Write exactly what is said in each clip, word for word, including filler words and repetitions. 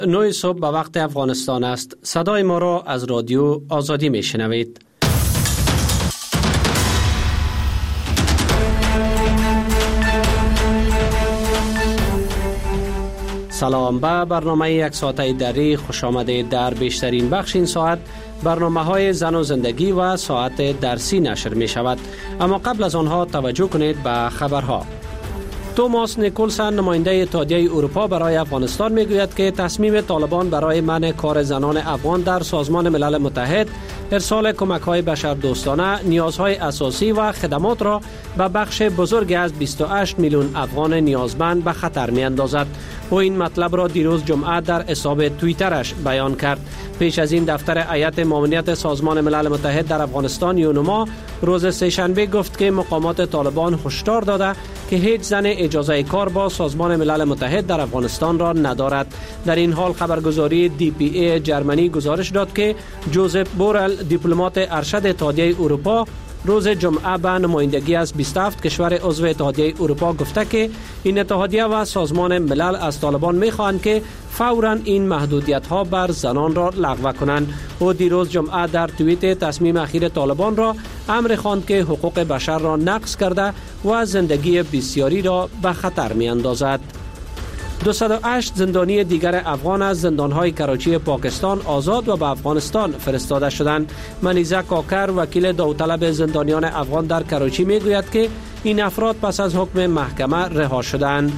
نه صبح به وقت افغانستان است. صدای ما را از رادیو آزادی می شنوید. سلام، به برنامه یک ساعته دری خوش آمده. در بیشترین بخش این ساعت برنامه های زن و زندگی و ساعت درسی نشر می شود. اما قبل از آنها توجه کنید به خبرها. توماس نیکولسن، نماینده اتحادیه اروپا برای افغانستان، میگوید که تصمیم طالبان برای منع کار زنان افغان در سازمان ملل متحد، ارسال کمک‌های بشردوستانه، نیازهای اساسی و خدمات را به بخش بزرگی از بیست و هشت میلیون افغان نیازمند به خطر می‌اندازد. او این مطلب را دیروز جمعه در حساب توییترش بیان کرد. پیش از این دفتر هیئت ماموریت سازمان ملل متحد در افغانستان یونما روز سه‌شنبه گفت که مقامات طالبان هشدار داده که هیچ زن اجازه کار با سازمان ملل متحد در افغانستان را ندارد. در این حال خبرگزاری دی پی ای جرمنی گزارش داد که جوزف بورل، دیپلمات ارشد اتحادیه اروپا، روز جمعه به نمایندگی از بیست و هفت کشور عضو اتحادیه اروپا گفته که این اتحادیه و سازمان ملل از طالبان می‌خواهند که فوراً این محدودیت‌ها بر زنان را لغو کنند. او دیروز جمعه در توییت تصمیم اخیر طالبان را امر خواند که حقوق بشر را نقض کرده و زندگی بسیاری را به خطر می‌اندازد. دویست و هشت زندانی دیگر افغان از زندانهای کراچی پاکستان آزاد و به افغانستان فرستاده شدند. منیزه کاکر، وکیل داوطلب زندانیان افغان در کراچی، میگوید که این افراد پس از حکم محکمه رها شدند.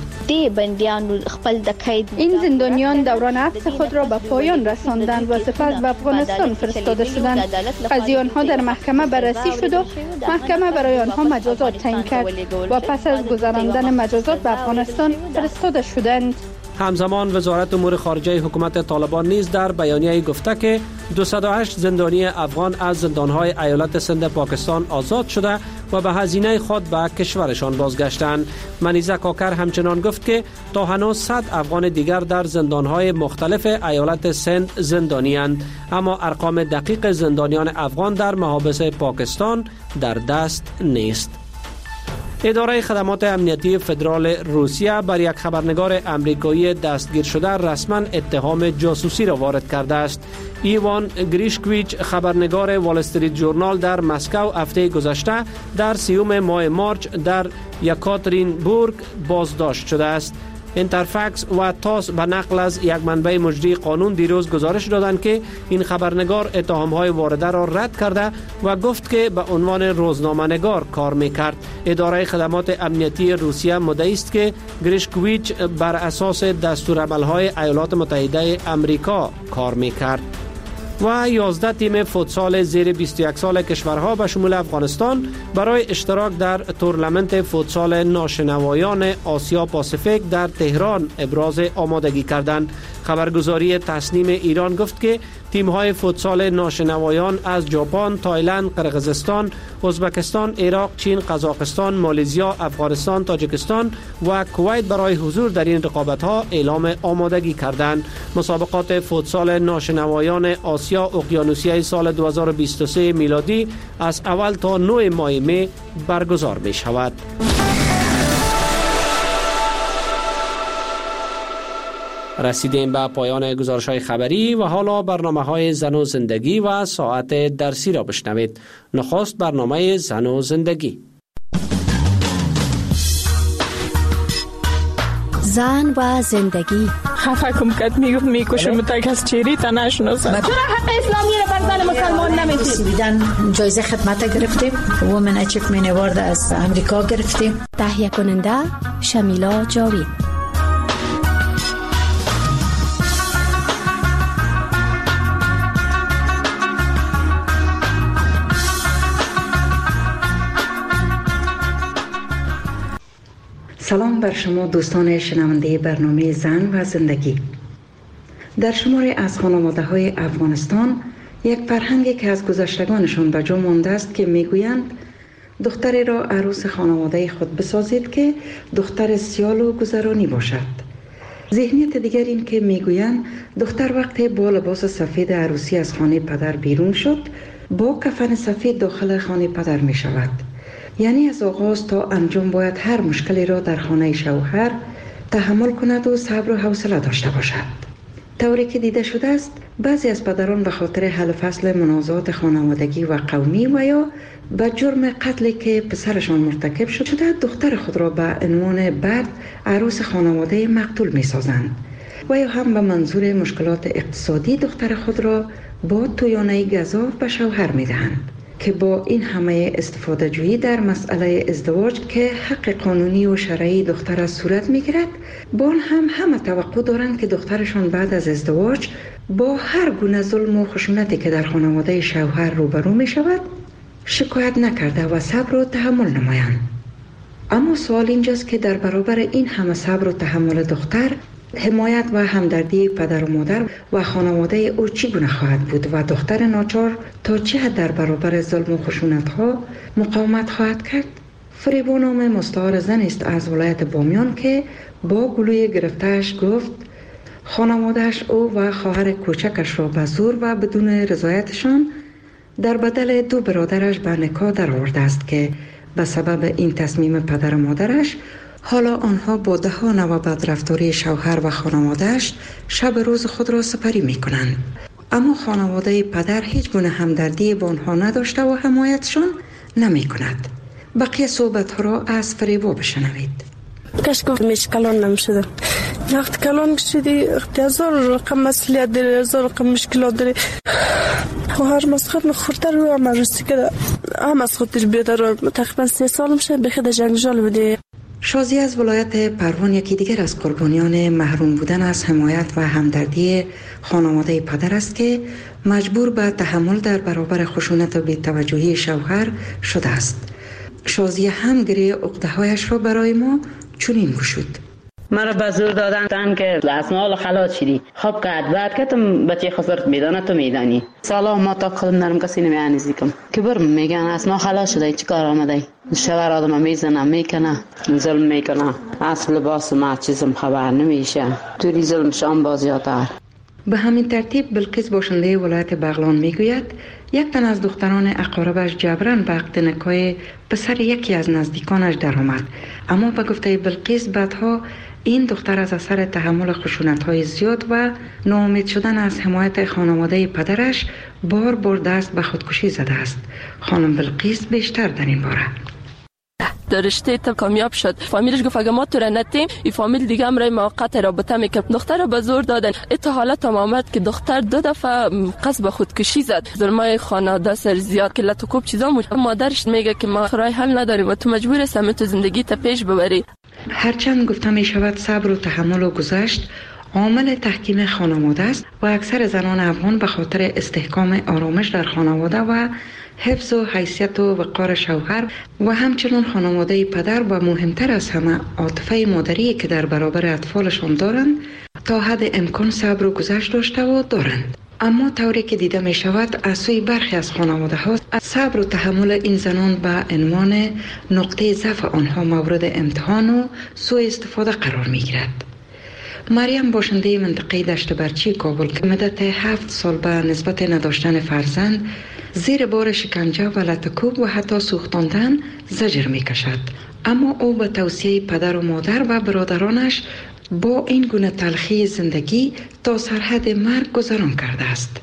این زندانیان دوران حبس خود را به پایان رساندند و سپس به افغانستان فرستاده شدند. قضیه آنها در محکمه بررسی شد و محکمه برای آنها مجازات تعیین کرد و پس از گذراندن مجازات به افغانستان فرستاده شدند. همزمان وزارت امور خارجه حکومت طالبان نیز در بیانیه گفته که دویست و هشت زندانی افغان از زندانهای ایالت سند پاکستان آزاد شده و به هزینه خود به کشورشان بازگشتند. منیزه کاکر همچنان گفت که تا هنوز صد افغان دیگر در زندانهای مختلف ایالت سند زندانی اند، اما ارقام دقیق زندانیان افغان در محابس پاکستان در دست نیست. اداره خدمات امنیتی فدرال روسیه بر یک خبرنگار امریکایی دستگیر شده رسما اتهام جاسوسی را وارد کرده است. ایوان گریشکویچ، خبرنگار وال استریت ژورنال در مسکو، هفته گذشته در سیوم ماه مارچ در یکاترینبورگ بازداشت شده است. اینترفکس و تاس به نقل از یک منبع مجری قانون دیروز گزارش دادند که این خبرنگار اتهام‌های وارده را رد کرده و گفت که به عنوان روزنامه‌نگار کار می‌کرد. اداره خدمات امنیتی روسیه مدعی است که گریشکویچ بر اساس دستورالعمل‌های ایالات متحده آمریکا کار می‌کرد. و یازده تیم فوتسال زیر بیست و یک سال کشورها به شمول افغانستان برای اشتراک در تورنمنت فوتسال ناشنوایان آسیا پاسیفیک در تهران ابراز آمادگی کردند. خبرگزاری تسنیم ایران گفت که تیم‌های فوتسال ناشنوایان از ژاپن، تایلند، قرقیزستان، ازبکستان، عراق، چین، قزاقستان، مالزیا، افغانستان، تاجیکستان و کویت برای حضور در این رقابت‌ها اعلام آمادگی کردند. مسابقات فوتسال ناشنوایان آسیا اقیانوسیه سال دو هزار و بیست و سه میلادی از اول تا نه ماه می برگزار می شود. رسیدیم به پایان گزارش‌های خبری و حالا برنامه‌های زن و زندگی و ساعت درسی را بشنوید. نخست برنامه زن و زندگی. زن و زندگی. خفه کم کت میگفت میکشم تا کس چیری تا نشناسم. چرا حق اسلامی را بر زن مسلمان نمیدید؟ بیدن جایزه خدمت گرفتیم، وومن اچیومنت اوارد از امریکا گرفتیم. تهیه کننده شمیلا جاوید. سلام بر شما دوستان شنونده برنامه زن و زندگی. در شماری از خانواده‌های افغانستان یک فرهنگی که از گذشتگانشان به جا مانده است که میگویند دختری را عروس خانواده خود بسازید که دختر سیال و گذرانی باشد. ذهنیت دیگر این که میگویند دختر وقتی با لباس سفید عروسی از خانه پدر بیرون شد با کفن سفید داخل خانه پدر می شود. یعنی از آغاز تا انجام باید هر مشکلی را در خانه شوهر تحمل کند و صبر و حوصله داشته باشد. طوری که دیده شده است بعضی از پدران به خاطر حل فصل منازعات خانوادگی و قومی و یا به جرم قتلی که پسرشان مرتکب شده دختر خود را به عنوان بعد عروس خانواده مقتول می سازند و یا هم به منظور مشکلات اقتصادی دختر خود را با تویانه گزاف به شوهر می دهند که با این همه استفاده جویی در مسئله ازدواج که حق قانونی و شرعی دختر از صورت می گیرد با آن هم همه توقع دارند که دخترشان بعد از ازدواج با هر گونه ظلم و خشونتی که در خانواده شوهر روبرو می شود شکایت نکرده و صبر و تحمل نمایند. اما سوال اینجاست که در برابر این همه صبر و تحمل دختر حمایت و همدردی پدر و مادر و خانواده او چگونه خواهد بود و دختر ناچار تا چه حد در برابر ظلم و خشونت ها مقاومت خواهد کرد؟ فریبا نام مستعار زن است از ولایت بامیان که با گلوی گرفتهش گفت خانوادهش او و خواهر کوچکش را به زور و بدون رضایتشان در بدل دو برادرش به نکاح درآورده است که به سبب این تصمیم پدر و مادرش حالا آنها با دهان و بدرفتاری شوهر و خانوادهش شب روز خود را سپری می کنند. اما خانواده پدر هیچ گونه همدردی با آنها نداشته و حمایتشان نمی کند. بقیه صحبت ها را از فریبا بشنوید. کاش گفت میش کلان نمیشده. وقت کلان شدی هزار رقم مسئولیت داره، هزار رقم مشکلات داره و هر مسخر نخورده رو هم رسید که هم از خودش بیاده رو تقریبا سه سال میشه به خود جنگجال بده. شازی از ولایت پروان یکی دیگر از قربانیان محروم بودن از حمایت و همدردی خانواده پدر است که مجبور به تحمل در برابر خشونت و بی‌توجهی شوهر شده است. شازی هم گریه عقده‌هایش را برای ما چنین گشود. مرا به زور دادن که از مال خلاص شدی. خب که بعد که تو بچه خسرت میدانه تو میدانی. سالا ما تا خودم نرم کسی نمیانیزی کم. که برم میگن از ما خلاص شده چی کار آمده؟ شوهر آدم میزنه میکنه ظلم میکنه. اصل لباس ما چیزم خبر نمیشه. توی ظلم شام بازیاتر. به همین ترتیب بلقیس باشنده ولایت بغلان میگوید یک تن از دختران اقاربش جبران به عقد نکاح پسر یکی از نزدیکانش درآمد، اما به گفته بلقیس بعدها این دختر از اثر تحمل خشونت‌های زیاد و ناامید شدن از حمایت خانواده پدرش بار بار دست به خودکشی زده است. خانم بلقیس بیشتر در این باره در رشته تا کامیاب شد. فامیلش گفت اگه ما تو را نتیم این فامیل دیگه هم رای موقت رابطه میکرد. دختر را به زور دادن. ات حالت هم آمد که دختر دو دفعه قصد به خودکشی زد. ظلمای خانواده سر زیاد که لطو کوب چیزا بود. مادرش میگه که ما رای حل نداریم و تو مجبور هستی تو زندگی تا پیش ببری. هرچند گفته می شود صبر و تحمل و گذشت عامل تحکیم خانواده است و اکثر زنان افغان به خاطر استحکام آرامش در خانواده و حفظ و حیثیت و وقار شوهر و همچنین خانواده پدر و مهمتر از همه عاطفه مادری که در برابر اطفالشان دارند تا حد امکان صبر و گذشت داشته و دارند. اما طوری که دیده می شود از سوی برخی از خانواده ها صبر و تحمل این زنان به عنوان نقطه ضعف آنها مورد امتحان و سوء استفاده قرار می گیرد. مریم باشنده منطقه دشت برچی کابل که مدت هفت سال به نسبت نداشتن فرزند زیر بار شکنجه و لطکوب و حتی سوختاندن زجر می کشد. اما او به توصیه پدر و مادر و برادرانش با این گونه تلخی زندگی تا سرحد مرگ گذران کرده است.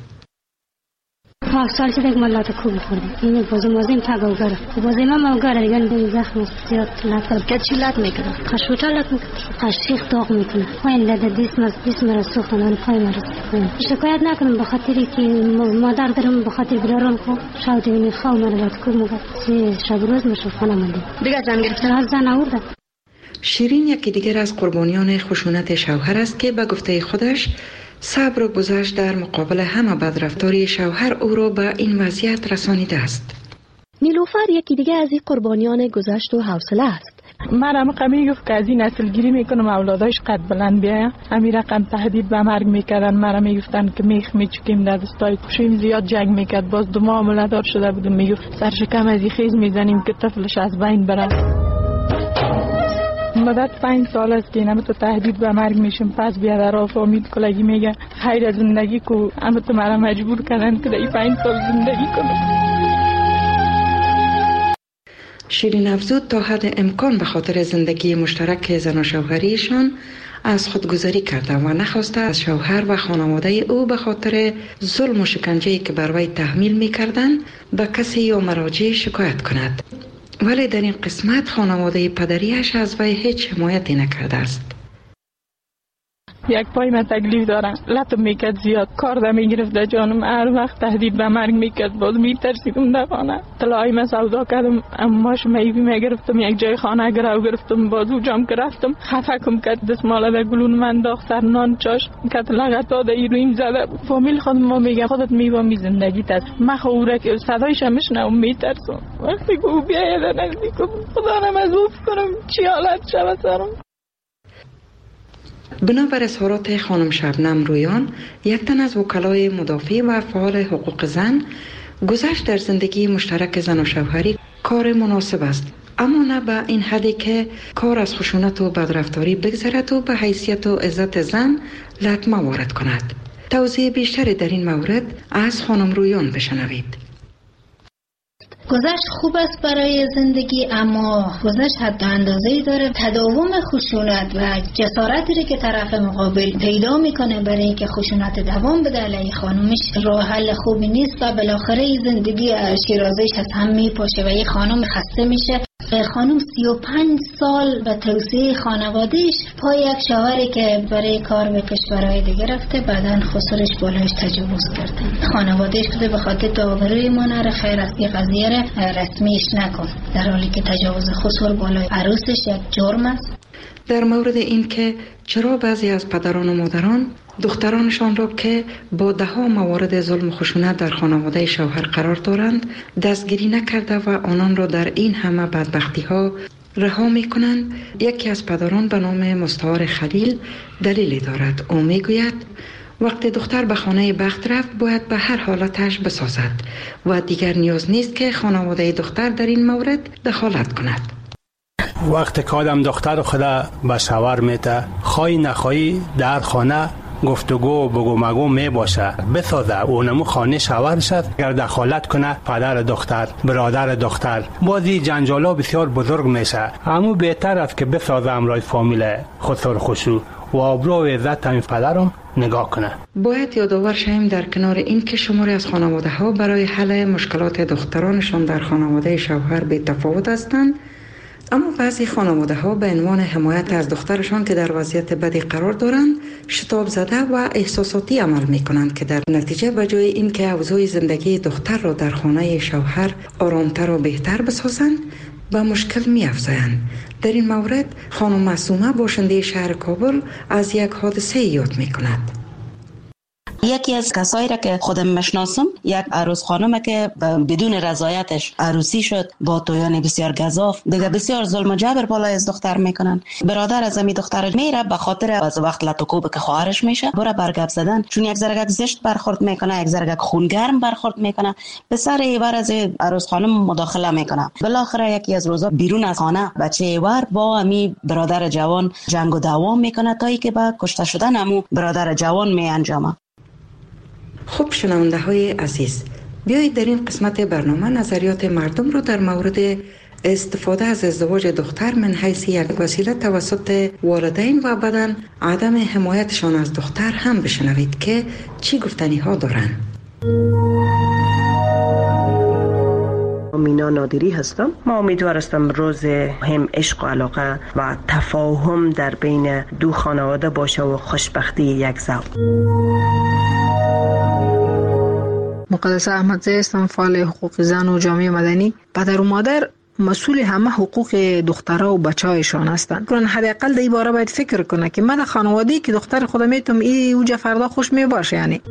هفت سال شده که من لطکوب خوردم. این بازی مازیم تگاوگره. بازی من موگره دیگه این زخم زیاد لطکوب. که چی لط میکنه؟ خشوتا لط میکنه. خشیخ داغ میکنه. پایین لده دیسم از دیسم را سوختن و پای مرز. شکایت نکنم به خاطری که مادر دارم به خاطر برارم خو. شاید این خواه مرا لطکوب میگه. سی شب روز میشه خانه مندی. دیگه زن گرفتن از زن آورده. شیرین یکی دیگر از قربانیان خشونت شوهر است که به گفته خودش صبر و گذشت در مقابل همه بدرفتاری شوهر او را به این وضعیت رسانیده است. نیلوفر یکی دیگر از این قربانیان گذشت و حوصله است. مرا قمی گفت که از این نسل گیری میکنم اولاداش قد بلند بیایم. همین رقم تهدید به مرگ میکردن. مرا میگفتن که میخ میچکیم در دستای کشیم زیاد جنگ میکرد. باز دو ماه مولدار شده بودم میگفت سرشکم از این خیز میزنیم که طفلش از بین بره. مدت پنج سال است که اینم تو تهدید به مرگ میشم. پس بیادر و فامید کلگی میگن خیر زندگی کو اما تو مرا مجبور کردن که این پنج سال زندگی کنم. شیرین افزود تا حد امکان به خاطر زندگی مشترک زن و شوهریشان از خودگذاری کرده و نخواسته از شوهر و خانواده او به خاطر ظلم و شکنجه‌ای که بر وی تحمیل می‌کردند به کسی یا مراجع شکایت کند. ولی در این قسمت خانواده پدریش از وی هیچ حمایتی نکرده است. یک پای من تکلیف دارم، لطم میکرد زیاد، کار ده میگرفت در جانم، هر وقت تهدید به مرگ میکرد، باز میترسیدم در خانه. طلای من سودا کردم، اماش میوی میگرفتم، یک جای خانه گرو گرفتم، باز او جام که رفتم خفکم کرد، دستماله در گلون من داخت، سر نان چاش کت لغتا در ایرویم زده. فامیل خودم ما میگه خودت میوا می زندگیت است، من خوره که صدایش همشنم میترسم. وقتی که او بیاید نزدیکم خدا نمزوف کنم چی حالت شود سرم. بنابر اظهارات خانم شبنم رویان، یک تن از وکلای مدافع و فعال حقوق زن، گذشت در زندگی مشترک زن و شوهری کار مناسب است، اما نه به این حدی که کار از خشونت و بدرفتاری بگذرد و به حیثیت و عزت زن لطمه وارد کند. توضیح بیشتری در این مورد از خانم رویان بشنوید. گذشت خوب است برای زندگی، اما گذشت حد اندازه‌ای داره. تداوم خشونت و جسارتی که طرف مقابل پیدا میکنه برای اینکه خشونت دوام بده علیه خانومش راه حل خوبی نیست و بالاخره زندگی شیرازه‌اش از هم میپاشه و یه خانم خسته میشه. خانم سی و پنج سال به توسعه خانوادهش پای یک شوهری که برای کار به کشورهای دیگه رفته، بعدن خسرش بالایش تجاوز کرده. خانوادهش کده به خاطر داوری ما نره، خیر است این قضیه را رسمیش نکن، در حالی که تجاوز خسر بالای عروسش یک جرم است. در مورد این که چرا بعضی از پدران و مادران دخترانشان را که با ده ها موارد ظلم و خشونت در خانواده شوهر قرار دارند دستگیری نکرده و آنان را در این همه بدبختی ها رها می کنند، یکی از پدران به نام مستعار خلیل دلیلی دارد. او می گوید وقتی دختر به خانه بخت رفت باید به هر حالتش بسازد و دیگر نیاز نیست که خانواده دختر در این مورد دخالت کند. وقتی که آدم دختر خدا به شوهر میته، خواهی نخواهی در خانه گفتگو بگو مگو می باشه، بسازه اونمو خانه شوهر شد. اگر دخالت کنه پدر دختر، برادر دختر، بازی جنجالا بسیار بزرگ میشه. اما بهتر است که بسازه امرای فامیل خسر خشو و آبرو و عزت همین پدرم نگاه کنه. باید یادآور شویم در کنار این که شماری از خانواده ها برای حل مشکلات دخترانشان در خانواده شوهر به تفاوت هستند، اما بعضی خانواده ها به عنوان حمایت از دخترشان که در وضعیت بدی قرار دارند شتاب زده و احساساتی عمل می کنند که در نتیجه به جای این که اوضاع زندگی دختر را در خانه شوهر آرامتر و بهتر بسازند به مشکل می افزایند. در این مورد خانم معصومه باشنده شهر کابل از یک حادثه یاد می کند. یکی از کسایی را که خودم مشناسم، یک عروس خانمه که بدون رضایتش عروسی شد با تویان بسیار گزاف، دیگه بسیار ظلم و جبر بالای از دختر میکنن. برادر از امی دختر میره به خاطر از وقت لطوکوب که خواهرش میشه بره برگب زدن، چون یک ذره زشت برخورد میکنه، یک ذره خونگرم برخورد میکنه، به سر ایوار از عروس خانم مداخله میکنه. بالاخره یکی از روزا بیرون از خانه بچه ایوار با امی برادر جوان جنگ و دعوا میکنه تا اینکه با کشته شدن امو برادر جوان می انجامه. خوب شنونده های عزیز، بیایید در این قسمت برنامه نظریات مردم را در مورد استفاده از ازدواج دختر من حیث یک وسیله توسط والدین و بعداً عدم حمایتشان از دختر هم بشنوید که چی گفتنی ها دارند. مینا نادری هستم. ما امیدوار هستم روز هم عشق و علاقه و تفاهم در بین دو خانواده باشه و خوشبختی یک زوج. مقدسه احمدزی هستم، فعال حقوق زن و جامعه مدنی. پدر و مادر مسئول همه حقوق دخترها و بچه‌هایشان هستند. کن حداقل در این باره باید فکر کنه که من خانواده‌ای که دختر خودم میتونم ای اوج فردا خوش می باشه. یعنی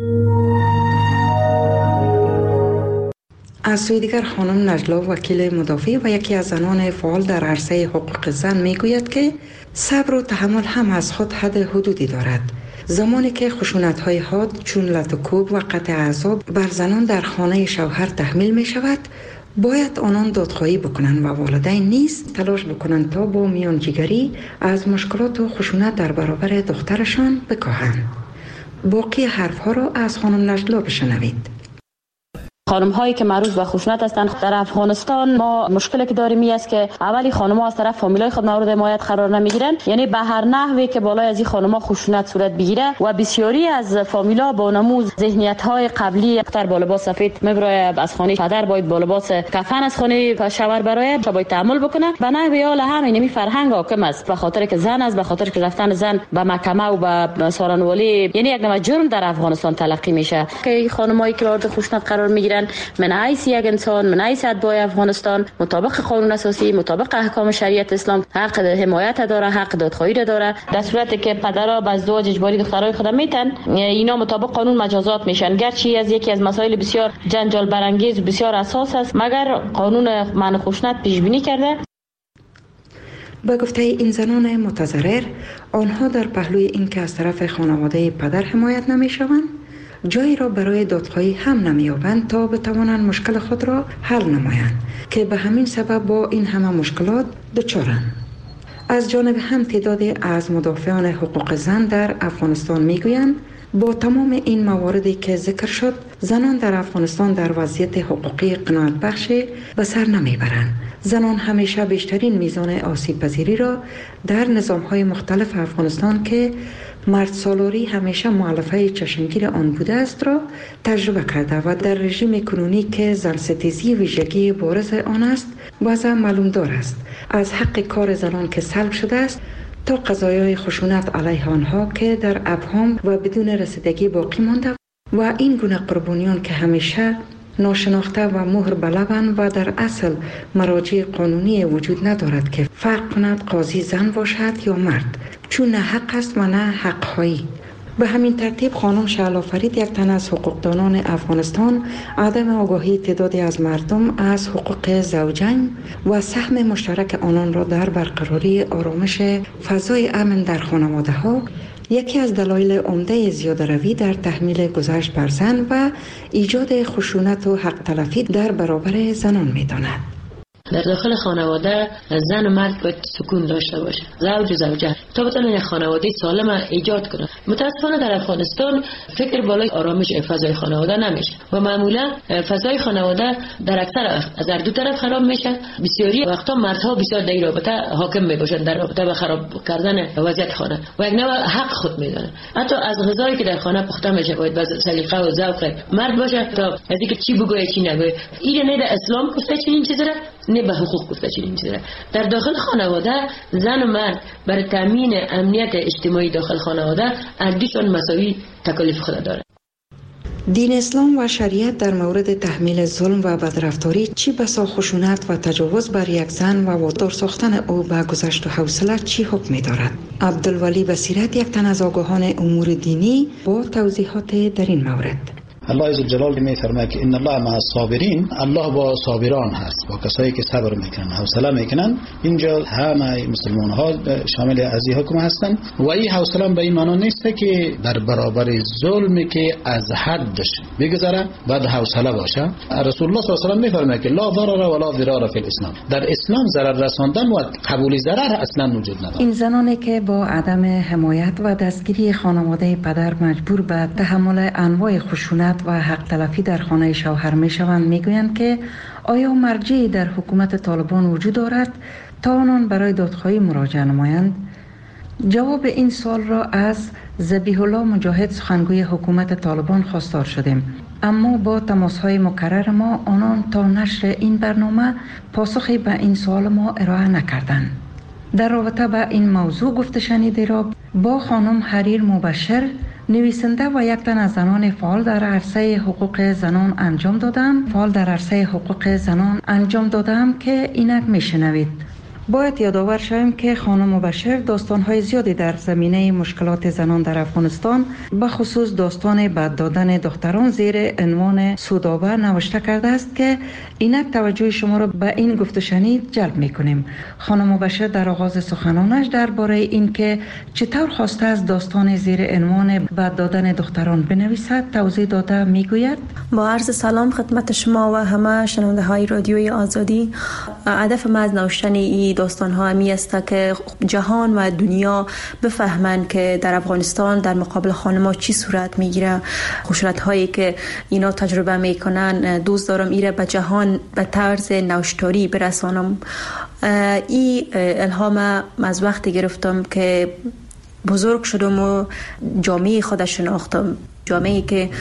از سوی دیگر خانم نجلا وکیل مدافع و یکی از زنان فعال در عرصه حقوق زن میگوید که صبر و تحمل هم از خود حد حدودی دارد. زمانی که خشونت‌های حاد چون لط و کوب و قطع اعصاب بر زنان در خانه شوهر تحمیل می شود، باید آنان دادخواهی بکنند و والدین نیز تلاش بکنند تا با میانجیگری از مشکلات و خشونت در برابر دخترشان بکاهند. باقی حرفها را از خانم نجلا بشنوید. خانم هایی که معروف به خشونت هستند در افغانستان ما مشکلی که داریم این است که اولی خانم ها از طرف فامیلای خود مورد حمایت قرار نمیگیرن، یعنی به هر نحوی که بالای از این خانم ها خشونت صورت بگیره و بسیاری از فامیلا با نموز ذهنیت های قبلی دختر با لباس سفید میبره از خانه پدر باید با لباس کفن از خانه شوهر برای باید تحمل بکنه. به نحوی حال همین می فرهنگ حاکم است، به خاطر که زن است، به خاطر که رفتن زن به محکمه و به سارنوالی یعنی یک نوع جرم در افغانستان تلقی میشه که خانمایی که مورد خشونت قرار میگیرن من حیث یک انسان، من حیث اتباع افغانستان مطابق قانون اساسی، مطابق احکام شریعت اسلام حق حمایت داره، حق دادخواهی داره. در صورتی که پدرها به ازدواج اجباری دخترای خود میتن اینا مطابق قانون مجازات میشن، گرچه از یکی از مسائل بسیار جنجال برانگیز و بسیار اساس است مگر قانون منع خشونت پیش بینی کرده. به گفته این زنان متضرر، آنها در پهلوی اینکه از طرف خانواده پدر حمایت نمیشوند، جایی را برای دادخواهی هم نمی‌یابند تا بتوانند مشکل خود را حل نمایند که به همین سبب با این همه مشکلات دچارند. از جانب هم تعدادی از مدافعان حقوق زن در افغانستان میگویند با تمام این مواردی که ذکر شد، زنان در افغانستان در وضعیت حقوقی قناعت بخشی به سر نمیبرند. زنان همیشه بیشترین میزان آسیب پذیری را در نظام‌های مختلف افغانستان که مرد سالاری همیشه مؤلفه چشمگیر آن بوده است را تجربه کرده و در رژیم کنونی که زن ستیزی ویژگی بارز آن است وضع معلوم دار است. از حق کار زنان که سلب شده است تا قضایای خشونت علیه آنها که در ابهام و بدون رسیدگی باقی مانده و این گونه قربانیان که همیشه ناشناخته و مهر بلبند و در اصل مراجع قانونی وجود ندارد که فرق کند قاضی زن باشد یا مرد، چون نه حق است و نه حق خواهی. به همین ترتیب خانم شعلا فرید، یک تن از حقوقدانان افغانستان، عدم آگاهی تعدادی از مردم از حقوق زوجین و سهم مشترک آنان را در برقراری آرامش فضای امن در خانواده ها یکی از دلایل عمده زیاده‌روی در تحمیل گذشت بر زن و ایجاد خشونت و حق تلفی در برابر زنان می‌داند. در داخل خانواده زن و مرد باید سکون داشته باشه، زوج و زوجه، تا بتونن یک خانواده سالم ایجاد کنن. متاسفانه در افغانستان فکر بالای آرامش فضای خانواده نمیشه و معمولا فضای خانواده در اکثر از هر دو طرف خراب میشه. بسیاری وقتا مردها بسیار در رابطه حاکم میباشن در رابطه به خراب کردن وضعیت خانه و یک نوع حق خود میدونن. حتی از غذایی که در خانه پخته میشه باید با سلیقه و ذوق مرد باشه تا از اینکه چی بگوید چی نگوید. این نه در اسلام گفته چنین چیزی را، نه به حقوق گفته چنین چیزی را. در داخل خانواده زن و مرد برای تامین امنیت اجتماعی داخل خانواده اردیشون مساوی تکالیف خود داره. دین اسلام و شریعت در مورد تحمیل ظلم و بدرفتاری چی بسا خشونت و تجاوز بر یک زن و وادار ساختن او به گذشت و حوصله چی حکم می‌دارد؟ عبدالولی بصیرت، یک تن از آگاهان امور دینی، با توضیحات در این مورد. الله عز وجل می‌فرماید که ان الله مع الصابرین، الله با صابران هست، با کسایی که صبر میکنن، حوصله میکنن. اینجا همه مسلمان ها شامل از این حکم هستند و این حوصله به این معنی نیست که در برابر ظلمی که از حدش بگذره بعد حوصله باشه. رسول الله صلی الله علیه و آله می‌فرماید که لا ضرر ولا ضرار فی الاسلام، در اسلام ضرر رساندن و قبول ضرر اصلا وجود نداره. این زنانی که با عدم حمایت و دستگیری خانواده پدر مجبور به تحمل انواع خشونت و حق تلفی در خانه شوهر می شوند، می گویند که آیا مرجعی در حکومت طالبان وجود دارد تا آنان برای دادخواهی مراجعه نمایند؟ جواب این سوال را از ذبیح الله مجاهد، سخنگوی حکومت طالبان، خواستار شدیم، اما با تماس‌های مکرر ما آنان تا نشر این برنامه پاسخی به این سوال ما ارائه نکردند. در رابطه با این موضوع گفته شنیده را با خانم حریر مبشر، نویسنده و یک تن از زنان فعال در عرصه حقوق زنان انجام دادم فعال در عرصه حقوق زنان انجام دادم که اینک میشنوید. باید یادآور شویم که خانم مبشر داستان‌های زیادی در زمینه مشکلات زنان در افغانستان، به خصوص داستان بد دادن دختران زیر عنوان سودابه نوشته کرده است که اینک توجه شما را به این گفت شنید جلب می‌کنیم. خانم مبشر در آغاز سخنانش درباره این که چطور خواسته از داستان زیر عنوان بد دادن دختران بنویسد توضیح داده میگوید: با عرض سلام خدمت شما و همه شنونده های رادیوی آزادی. هدف من از نوشتن این داستان ها همی است که جهان و دنیا بفهمن که در افغانستان در مقابل خانم‌ها چی صورت میگیره، خشونت هایی که اینا تجربه میکنن. دوست دارم ایره به جهان به طرز نوشتاری برسانم. ای الهام از وقتی گرفتم که بزرگ شدم و جامعه خودش شناختم، جامعه‌ای که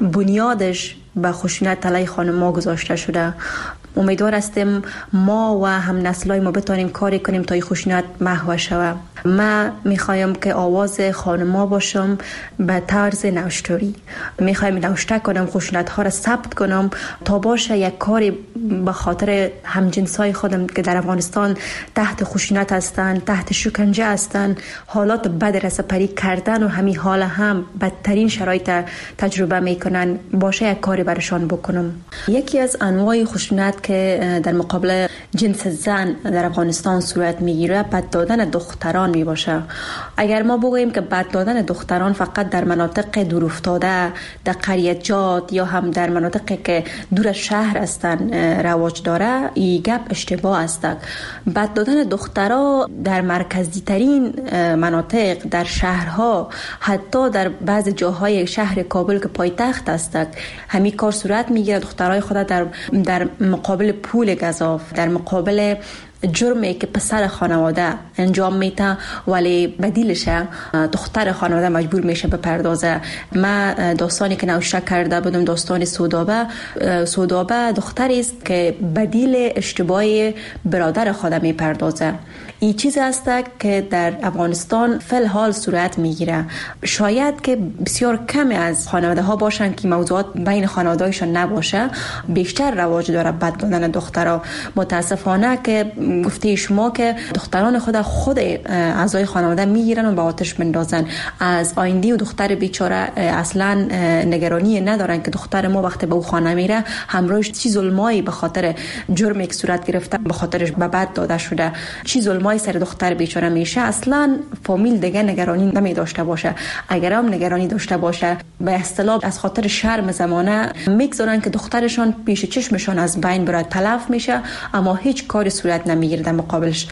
بنیادش به خشونت علیه خانم‌ها گذاشته شده. امیدوار هستیم ما و هم نسلای ما بتونیم کاری کنیم تا این خشونت محو شود. من میخوایم که آواز خانم‌ها باشم به طرز نوشتاری. میخوایم نوشته کنم، خشونت ها را ثبت کنم تا باشه یک کاری به خاطر همجنسای خودم که در افغانستان تحت خشونت هستن، تحت شکنجه هستن، حالات بد رسپری کردن و همین حال هم بدترین شرایط تجربه میکنن، باشه یک کاری برشان بکنم. یکی از انواع خشونت که در مقابل جنس زن در افغانستان صورت میگیره بد دادن دختران می باشه. اگر ما بگوییم که بد دادن دختران فقط در مناطق دور افتاده، در قریه‌جات یا هم در مناطقی که دور از شهر هستن رواج داره، این گپ اشتباه است. بد دادن دخترها در مرکزی ترین مناطق، در شهرها، حتی در بعض جاهای شهر کابل که پایتخت است، همین کار صورت میگیره. دخترای خود در در مقابل پول گزاف، در مقابل جرمی که پسر خانواده انجام میده ولی بدیلش دختر خانواده مجبور میشه بپردازه. من داستانی که نوشته کرده بودم داستان سودابه. سودابه دختری است که بدیل اشتباه برادر خود میپردازه. این چیز است که در افغانستان فل حال صورت میگیره. شاید که بسیار کم از خانواده ها باشن که موضوعات بین خانواده‌شان نباشه، بیشتر رواج داره بد دادن دخترها. متاسفانه که گفته شما که دختران خود خود اعضای خانواده میگیرن و به آتش میندازن. از آینده و دختر بیچاره اصلا نگرانی ندارن که دختر ما وقتی به او خانه میره همراهش چی ظلمایی به خاطر جرمی که صورت گرفته به خاطرش به بد داده شده، چی ظلمایی سر دختر بیچاره میشه. اصلا فامیل دیگه نگرانی نمی داشته باشه. اگر هم نگرانی داشته باشه به اصطلاح از خاطر شرم زمانه میگذارن که دخترشان پیش چشمشان از بین بره، تلف میشه، اما هیچ کاری صورت نمیگیره در مقابلش.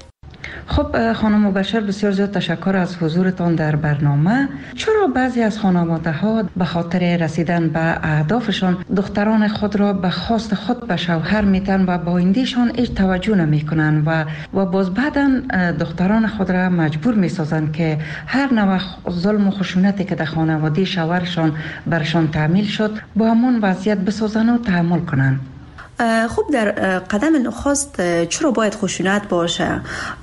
خب خانم مبشر، بسیار زیاد تشکر از حضورتان در برنامه. چرا بعضی از خانواده ها به خاطر رسیدن به اهدافشان دختران خود را به خواست خود به شوهر میتن و با آیندهشان هیچ توجه نمی کنن و و باز بعدا دختران خود را مجبور میسازن که هر نوع ظلم و خشونتی که در خانواده شوهرشان برشان تعمیل شد با همون وضعیت بسازن و تحمل کنن؟ خب در قدم نخست چرا باید خشونت باشه؟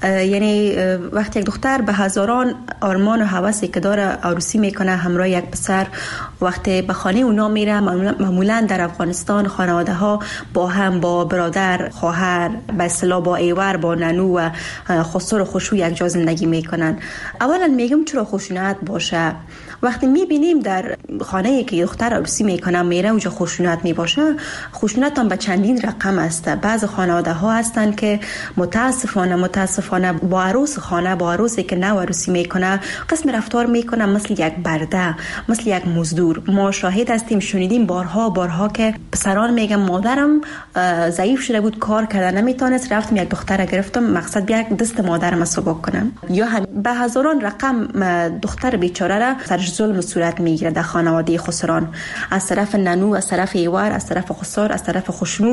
یعنی وقتی یک دختر به هزاران آرمان و هوسی که داره عروسی میکنه همراه یک پسر، وقتی به خانه اونا میره، معمولا در افغانستان خانواده ها با هم، با برادر، خواهر، به اصطلاح با ایور، با ننو و خسر و خشو یک جا زندگی میکنن. اولا میگم چرا خشونت باشه؟ وقتی میبینیم در خانه‌ای که دختر عروسی میکنه میره اونجا خشونت میباشه، خشونت هم به چندین رقم است. بعض خانواده ها هستن که متاسفانه متاسفانه با عروس خانه، با عروسی که نو عروسی میکنه قسم رفتار میکنه مثل یک برده، مثل یک مزدور. ما شاهد هستیم، شنیدیم بارها بارها که پسران میگن مادرم ضعیف شده بود، کار کردن نمیتونست، رفتم یک دختر گرفتم مقصد بیا دست مادرم سبک کنم. یا هم به هزاران رقم دختر بیچاره را سرش ظلم صورت میگیره در خانواده خسران، از طرف ننو، از طرف ایوار، از طرف خسر، از طرف خشنو.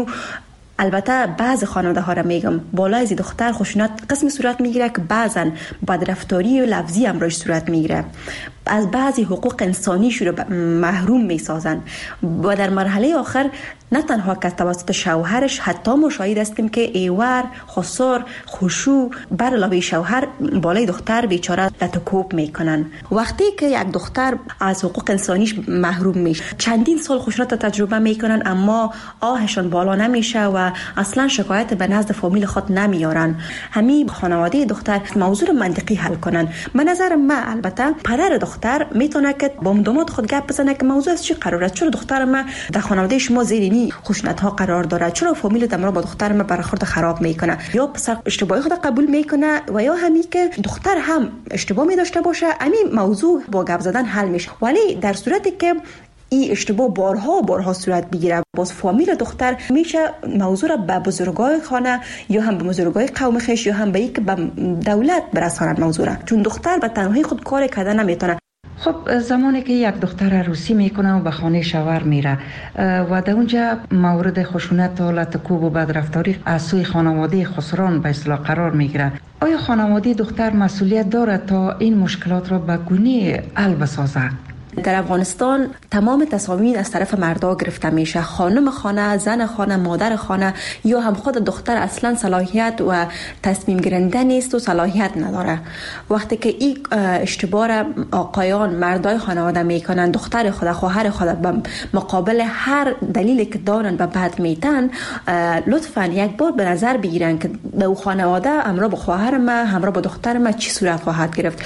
البته بعض خانواده ها را میگم بالای از دختر خشونت قسم صورت میگیره که بعضا بدرفتاری و لفظی هم روش صورت میگیره، از بعضی حقوق انسانی شروع محروم میسازن و در مرحله آخر نه تنها که توسط شوهرش، حتی مشاهده هستیم که ایوار، خسر، خشوع بر علاوه شوهر بالای دختر بیچاره لطکوب میکنن. وقتی که یک دختر از حقوق انسانیش محروم میشه، چندین سال خشونت تجربه میکنن اما آهشون بالا نمیشه و اصلا شکایت به نزد فامیل خود نمیارن. همین خانواده دختر موضوع منطقی حل کنن. به نظر من البته پدر دختر میتونه که با داماد خود گپ بزنه که موضوع از چی قراره، چرا دختر ما در خانواده شما زیرینی خشونت ها قرار داره، چرا فامیل دمرا با دختر ما برخورد خراب میکنه، یا پسر اشتباهی خود قبول میکنه و یا همین که دختر هم اشتباه می داشته باشه، همین موضوع با گپ زدن حل میشه. ولی در صورتی که این اشتباه بارها بارها صورت بگیره. باز فامیل دختر میشه موضوع را به بزرگای خانه یا هم به بزرگای قوم خیش یا هم به یک به دولت برسانند موضوع را، چون دختر به تنهایی خود کار کردن نمیتونه. خب زمانی که یک دختر عروسی میکنه و به خانه شوهر میره و در اونجا مورد خشونت و لطکوب و بدرفتاری از سوی خانواده خسران به اصطلاح قرار میگیره، آیا خانواده دختر مسئولیت دارد تا این مشکلات را به گونه حل بسازه؟ در افغانستان تمام تصامیم از طرف مردا گرفته میشه. خانم خانه، زن خانه، مادر خانه یا هم خود دختر اصلا صلاحیت و تصمیم گیرنده نیست و صلاحیت نداره. وقتی که این اشتباه را آقایان مردای خانواده میکنن، دختر خود، خواهر خود به مقابل هر دلیلی که دارن به بد میتن، لطفاً یک بار به نظر بگیرن که در خانواده همراه با خواهر ما، همراه با دختر ما چی صورت خواهد گرفت.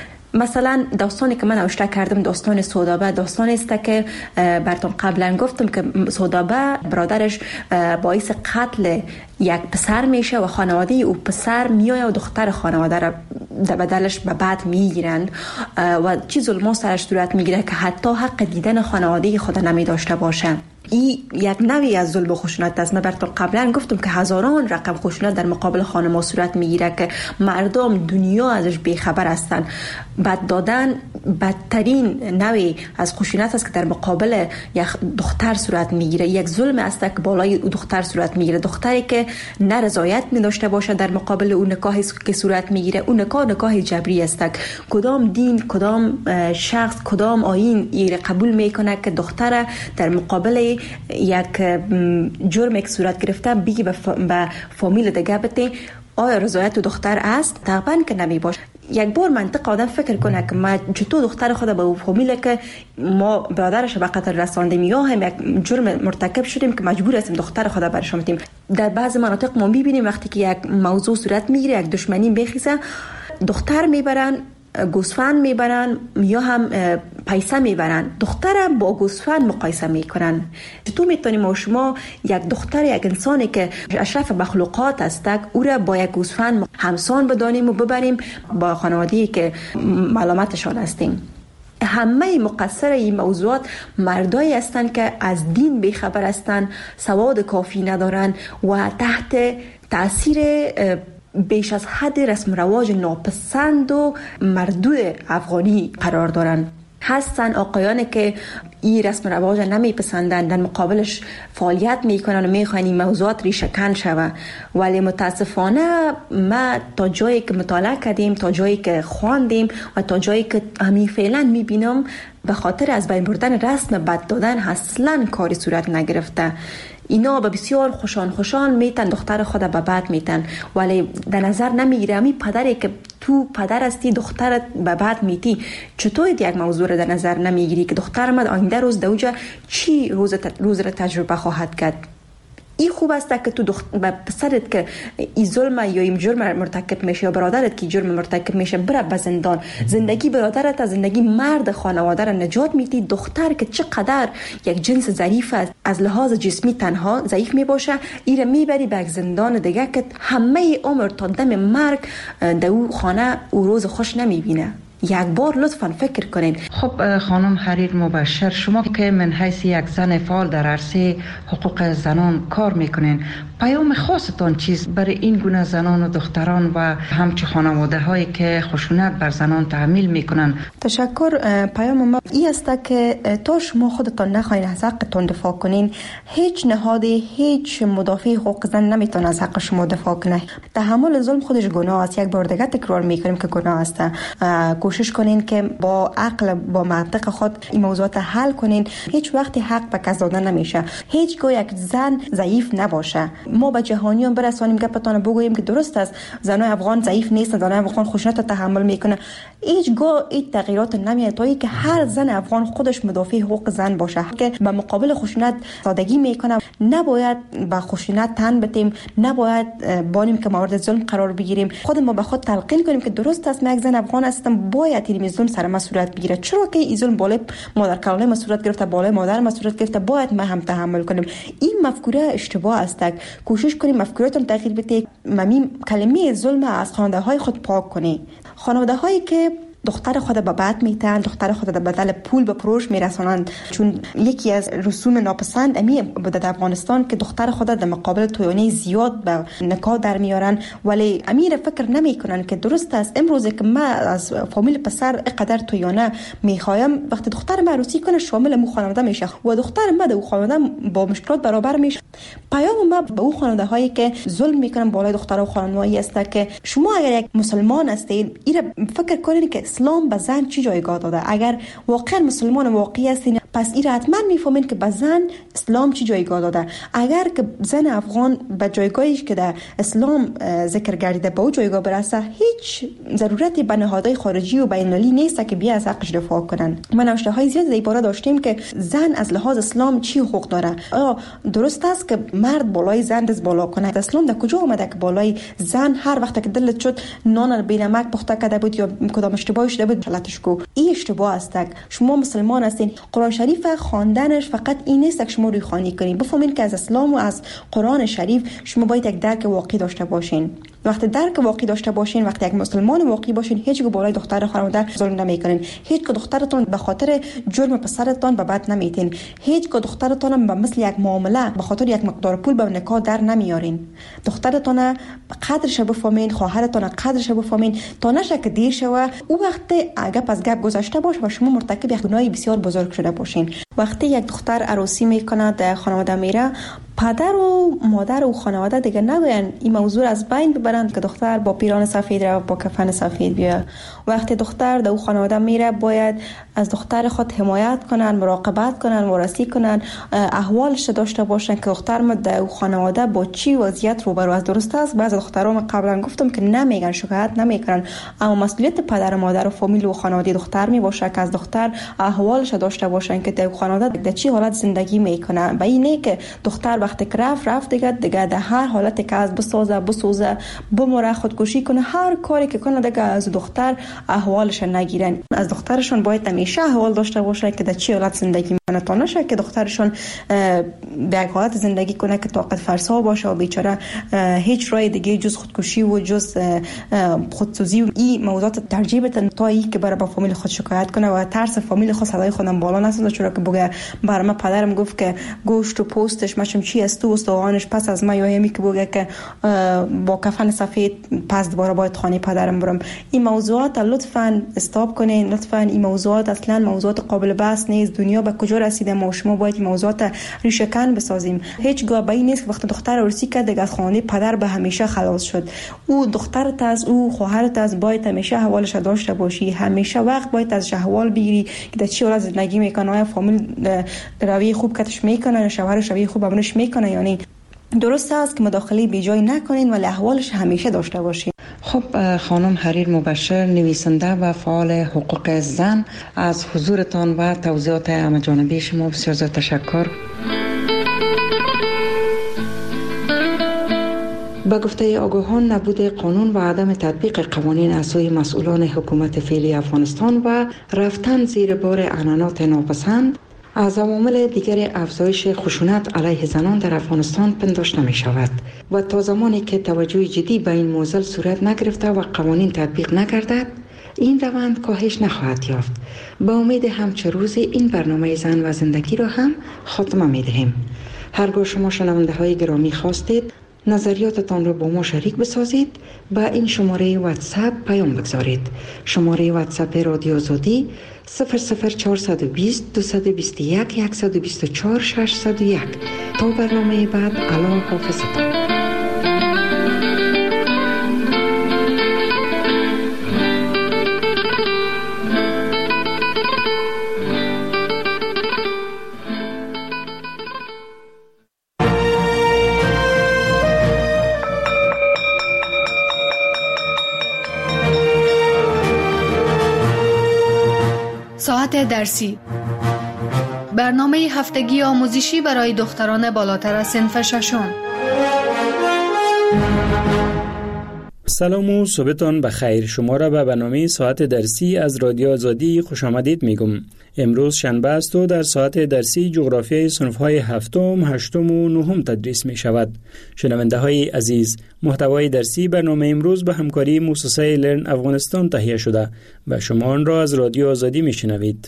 مثلا داستانی که من نوشته کردم داستان سودابه، داستانی است که براتون قبلا گفتم که سودابه برادرش باعث قتل یک پسر میشه و خانواده او پسر میایه و دختر خانواده را در بدلش به بعد میگیرند و چی ظلم سرش صورت میگیره که حتی حق دیدن خانواده خود نمی داشته باشه. این یک نوعی از ظلم و خشونت است. من براتون قبلا گفتم که هزاران رقم خشونت در مقابل خانم‌ها صورت میگیره که مردم دنیا ازش بیخبر هستند. بد دادن بدترین نوعی از خشونت است که در مقابل یک دختر صورت میگیره. یک ظلم است که بالای دختر صورت میگیره. دختری که نه رضایت می داشته باشه در مقابل اون نکاحی که صورت میگیره، اون نکاح نکاح جبری است. کدام دین، کدام شخص، کدام آیین این قبول میکنه که دختر در مقابل یک جرم که صورت گرفته بگی به فامیل دیگه بده آیا رضایت دختر است؟ طبعا که نمی باشه. یک بار منطق آدم فکر کنه که ما چطور دختر خود به او فامیل که ما برادرش به قتل رساندیم یا هم یک جرم مرتکب شدیم که مجبور هستیم دختر خود برش بدیم. در بعض مناطق ما میبینیم وقتی که یک موضوع صورت میگیره، یک دشمنی بخیزه، دختر میبرن گوسفند میبرن یا هم پیسه میبرن، دختر با گوسفند مقایسه میکنن. چطور میتونیم ما شما یک دختر، یک انسانی که اشرف مخلوقات است، او را با یک گوسفند همسان بدانیم و ببریم با خانواده‌ای که ملامتشان هستیم؟ همه مقصر این موضوعات مردایی هستند که از دین بیخبر هستند، سواد کافی ندارن و تحت تاثیر بیش از حد رسم رواج ناپسند و مردود افغانی قرار دارن. هستن آقایانی که این رسم رواج نمیپسندن، در مقابلش فعالیت میکنن و میخوان این موضوعات ریشه‌کن شوه. ولی متاسفانه ما تا جایی که مطالعه کردیم، تا جایی که خواندیم و تا جایی که همین فعلا میبینم، به خاطر از بین بردن رسم بد دادن اصلا کاری صورت نگرفته. اینا به بسیار خوشان خوشان میتن دختر خود به بعد میتن، ولی در نظر نمیگیره می پدری که تو پدر هستی دختر به بعد میتی، چطور یک موضوع را در نظر نمیگیری که دختر من آینده روز دوجه چی روز روز را تجربه خواهد کرد؟ این خوب است که تو دخت... پسرت که این ظلم یا این جرم مرتکب میشه یا برادرت که جرم مرتکب میشه بره به زندان، زندگی برادرت از زندگی مرد خانواده را نجات میدی. دختر که چقدر یک جنس ضعیف است، از لحاظ جسمی تنها ضعیف میباشه، این را میبری به زندان دیگه که همه عمر تا دم مرگ در او خانه او روز خوش نمیبینه. یک بار لطفاً فکر کنین. خب خانم حریر مبشر، شما که من حیث یک زن فعال در عرصه حقوق زنان کار میکنین، پیام خاصتان چیست برای این گونه زنان و دختران و همچه خانواده هایی که خشونت بر زنان تحمیل میکنن؟ تشکر. پیام ما این است که تا شما خودتان نخواهید از حقتان دفاع کنین، هیچ نهادی، هیچ مدافع حقوق زن نمیتونه از حق شما دفاع کنه. تحمل ظلم خودش گناه است. یک بار دیگه تکرار میکنیم که گناه است. کوشش کنین که با عقل، با منطق خود این موضوعات حل کنین. هیچ وقتی حق به کس داده نمیشه. هیچگاه یک زن ضعیف نباشه. ما به جهانیان برسانیم گپتان بگوییم که درست است زنای افغان ضعیف نیستن، زنای افغان خشونت تحمل میکنه. هیچگاه این تغییرات نمیاد تا اینکه هر زن افغان خودش مدافع حقوق زن باشه که به مقابل خشونت سادگی میکنه. نباید به خشونت تن بدیم، نباید بانیم که مورد ظلم قرار بگیریم. خود ما به خود تلقین کنیم که درست است، من یک زن افغان هستم، باید این ظلم سر ما صورت بگیره. چرا که این ظلم بالای مادر کلانه ما صورت گرفته، بالای مادر ما صورت گرفته، باید ما هم تحمل کنیم. این مفکوره اشتباه است. کوشش کنیم مفکورتون تغییر بده. ممی کلمه ظلم از خانواده های خود پاک کنی. خانواده هایی که دختر خود به بد میتن، دختر خود در بدل پول به پروش میرسونند. چون یکی از رسوم ناپسند امی بوده در افغانستان که دختر خود در مقابل تویانه زیاد به نکاح در میارن، ولی امیر فکر نمیکنن که درست است امروز که من از فامیل پسر اینقدر تویانه میخوایم، وقتی دختر من عروسی کنه شامل مو خانواده میشه و دختر من در خانواده با مشکلات برابر میشه. پیام ما به اون خانواده هایی که ظلم میکنن بالای دختر و خانمایی است که شما اگر یک مسلمان هستید ایره فکر کنید که اسلام به زن چی جایگاه داده. اگر واقعا مسلمان واقعی هستین پس ایره حتما میفهمین که به زن اسلام چی جایگاه داده. اگر که زن افغان به جایگاهی که در اسلام ذکر گردیده به اون جایگاه برسه، هیچ ضرورتی به نهادهای خارجی و بین‌المللی نیست که بیا از حقش دفاع کنن. ما نوشته‌های زیاد در باره داشتیم که زن از لحاظ اسلام چی حقوق داره. آیا درست است که مرد بالای زن دست بالا کنه؟ اسلام در کجا اومده که بالای زن هر وقت که دلت شد نان بی نمک پخته کرده بود یا کدام اشتباهی شده بود غلطش کو؟ این اشتباه است. شما مسلمان هستین، قرآن شریف خواندنش فقط این نیست که شما روی خوانی کنین. بفهمین که از اسلام و از قرآن شریف شما باید یک درک واقعی داشته باشین. وقتی درک واقعی داشته باشین، وقتی یک مسلمان واقعی باشین، هیچ گونه بالای دختر خانواده ظلم نمیکنین. هیچ که دخترتون به خاطر جرم پسرتون به بد نمیتین. هیچ که دخترتون به مثل یک معامله به خاطر یک مقدار پول به نکاح در نمیارین. دخترتون قدرش بفهمین، خواهرتون قدرش بفهمین تا نشه که دیر شوه او وقت گپ از گپ گذشته باشه و شما مرتکب یک گناه بسیار بزرگ شده باشین. وقتی یک دختر عروسی میکنه در خانواده میره، پدر و مادر و خانواده دیگه نگوین این موضوع از بین ببرند که دختر با پیران سفید رو با کفن سفید بیاد. وقتی دختر در خانواده میره باید از دختر خود حمایت کنن، مراقبت کنن، وارسی کنن، احوالش داشته باشن که دختر ما در خانواده با چی وضعیت روبرو است. درست است بعضی دخترها من قبلا گفتم که نمیگن، شکایت نمیکنن، اما مسئولیت پدر و مادر و فامیل و خانواده دختر می باشه که از دختر احوالش داشته باشن که در خانواده در چی حالت زندگی میکنه. و اینه که دختر وقتی که رفت رفت دیگه دیگه در هر حالتی که از بسازه بسوزه بمره خودکشی کنه هر کاری که کنه دیگه از دختر احوالش نگیرن. از دخترشون باید همیشه احوال داشته باشه که در چی حالت زندگی میکنه تا نشه که دخترشون به یک حالت زندگی کنه که طاقت فرسا باشه و بیچاره هیچ راه دیگه جز خودکشی و جز خودسوزی و این موضوعات ترجیح بده تا ای که برای با فامیل خود شکایت کنه و ترس فامیل خود صدای خودم بالا نسازه. چرا که بگه برای من پدرم گفت که گوشت و پوستش مشم چی است تو استوانش پس از ما یا همی که بگه که با کفن سفید پس دوباره باید خانه پدرم برم. این موضوعات لطفاً استاپ کنین، لطفاً این موضوعات اصلا موضوعات قابل بحث نیست. دنیا به کجا رسیده ما شما باید این موضوعات ریشه‌کن بسازیم. هیچ گاه به این نیست که وقتی دختر عروسی کرد دیگه از خانه پدر به همیشه خلاص شد. او دخترت از او خواهرت از باید همیشه حوالش داشته باشی، همیشه وقت باید از احوال بگیری که در چی حالت زندگی میکنه، آیا فامیل روی خوب کتش میکنه، شوهرش روی خوب بمونش میکنه یا نه. درست است که مداخله بی جای نکنین ولی احوالش همیشه داشته باشین. خب خانم حریر مبشر، نویسنده و فعال حقوق زن، از حضورتان و توضیحات همه‌جانبه شما بسیار زیاد تشکر. با گفته آگاهان، نبود قانون و عدم تطبیق قوانین از سوی مسئولان حکومت فعلی افغانستان و رفتن زیر بار عنعنات ناپسند از عوامل دیگر افزایش خشونت علیه زنان در افغانستان پنداشته می شود و تا زمانی که توجه جدی به این موضوع صورت نگرفته و قوانین تطبیق نگردد این روند کاهش نخواهد یافت. به امید همچه روز این برنامه زن و زندگی را هم خاتمه می دهیم. هرگاه شما شنونده های گرامی خواستید نظریاتتان را با ما شریک بسازید، با این شماره واتساپ پیام بگذارید. شماره واتساپ رادیو آزادی صفر صفر چهارصد و بیست دویست و بیست و یک صد و بیست و چهار ششصد و یک. تا برنامه بعد، الله حافظتان. ساعت درسی، برنامه هفتگی آموزشی برای دختران بالاتر از صنف ششم. سلام و صبحتان بخیر. شما را به برنامه ساعت درسی از رادیو آزادی خوش آمدید میگم. امروز شنبه است و در ساعت درسی جغرافیای صنف‌های هفتم، هشتم و نهم تدریس می شود. شنونده های عزیز، محتوای درسی برنامه امروز به همکاری مؤسسه لرن افغانستان تهیه شده و شما آن را از رادیو آزادی می شنوید.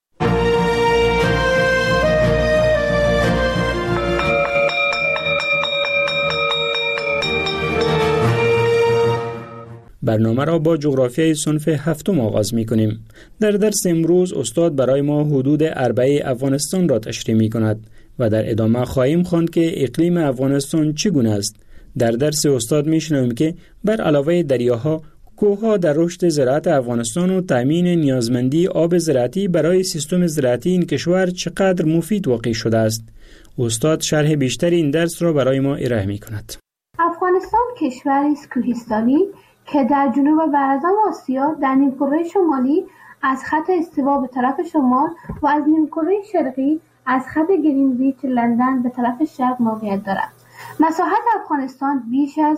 برنامه را با جغرافیای صنف هفتم آغاز می کنیم. در درس امروز استاد برای ما حدود اربعه افغانستان را تشریح می کند و در ادامه خواهیم خواند که اقلیم افغانستان چگونه است. در درس استاد می شنویم که بر علاوه دریاها، کوهها در رشد زراعت افغانستان و تامین نیازمندی آب زراعتی برای سیستم زراعتی این کشور چقدر مفید واقع شده است. استاد شرح بیشتر این درس را برای ما ارائه می کند. افغانستان کشوری است کوهستانی که در جنوب و برازم آسیا در نیمکره شمالی از خط استوا به طرف شمال و از نیمکره شرقی از خط گرینویچ لندن به طرف شرق موقعیت دارد. مساحت افغانستان بیش از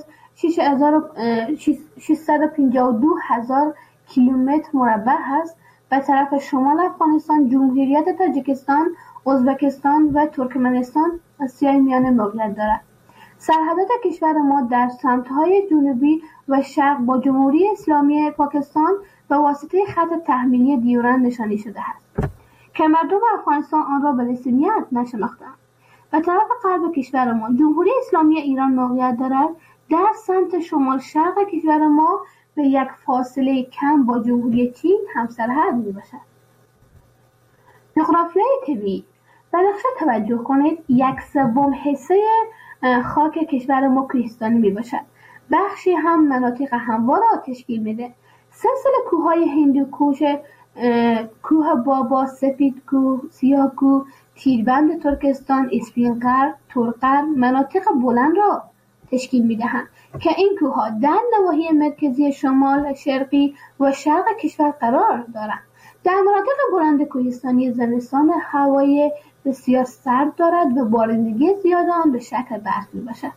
ششصد و پنجاه و دو هزار کیلومتر مربع است. به طرف شمال افغانستان جمهوریت تاجیکستان، ازبکستان و ترکمنستان آسیای میانه موقعیت دارد. سرحدات کشور ما در سمت‌های جنوبی و شرق با جمهوری اسلامی پاکستان به واسطه خط تحمیلی دیورند نشانی شده است که مردم افغانستان آن را به رسمیت نشناختند. به طرف غرب کشور ما جمهوری اسلامی ایران موقعیت دارد. در سمت شمال شرق کشور ما به یک فاصله کم با جمهوری چین همسرحد میباشد. جغرافیای طبیعی. به نقشه توجه کنید. یک سوم حصه خاک کشور ما کوهستانی میباشد. بخشی هم مناطق هموار را تشکیل میده. سلسله کوههای هندوکوش، کوه بابا، سپید کوه، سیاه کوه، تیربند ترکستان، اسپینقر، تورقر مناطق بلند را تشکیل میدهند که این کوهها در نواحی مرکزی شمال، شرقی و شرق کشور قرار دارند. در مناطق بلند کوهستانی زمستان هوای بسیار سرد دارد و بارندگی زیاد آن به شکل برف میباشد.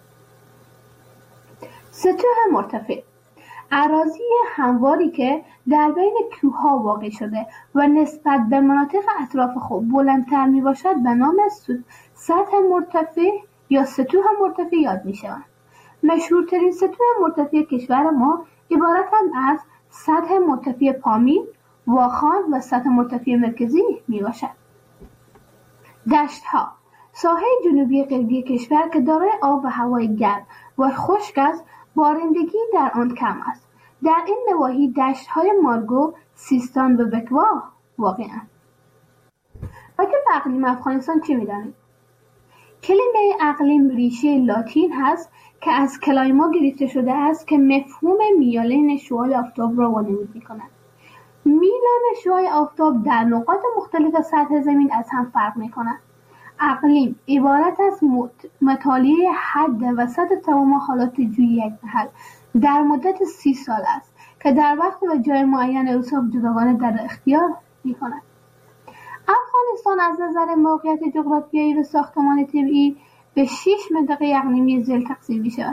سطوح مرتفع. اراضی همواری که در بین کوهها واقع شده و نسبت به مناطق اطراف خود بلندتر می باشد به نام سطح مرتفع یا سطوح مرتفع یاد می شوند. مشهورترین سطوح مرتفع کشور ما عبارتند از سطح مرتفع پامیر، واخان و سطح مرتفع مرکزی می باشد. دشت ها. ساحه جنوبی غربی کشور که دارای آب و هوای گرم و خشک است، بارندگی در آن کم است. در این نواحی دشت‌های مارگو، سیستان و بکوا واقع‌اند. راجع به اقلیم افغانستان چه می‌دانید؟ کلمه اقلیم ریشه لاتین هست که از کلایما گرفته شده است که مفهوم میالین شعاع آفتاب را وانمود می‌کند. میلان شعاع آفتاب در نقاط مختلف سطح زمین از هم فرق می‌کند. اقلیم عبارت از مطالعه حد وسط تمام حالات جوی یک محل در مدت سی سال است که در وقت و جای معین اوصاف جداگانه در اختیار می‌کند. افغانستان از نظر موقعیت جغرافیایی و ساختمان طبیعی به شش منطقه اقلیمی ذیل تقسیم می‌شود.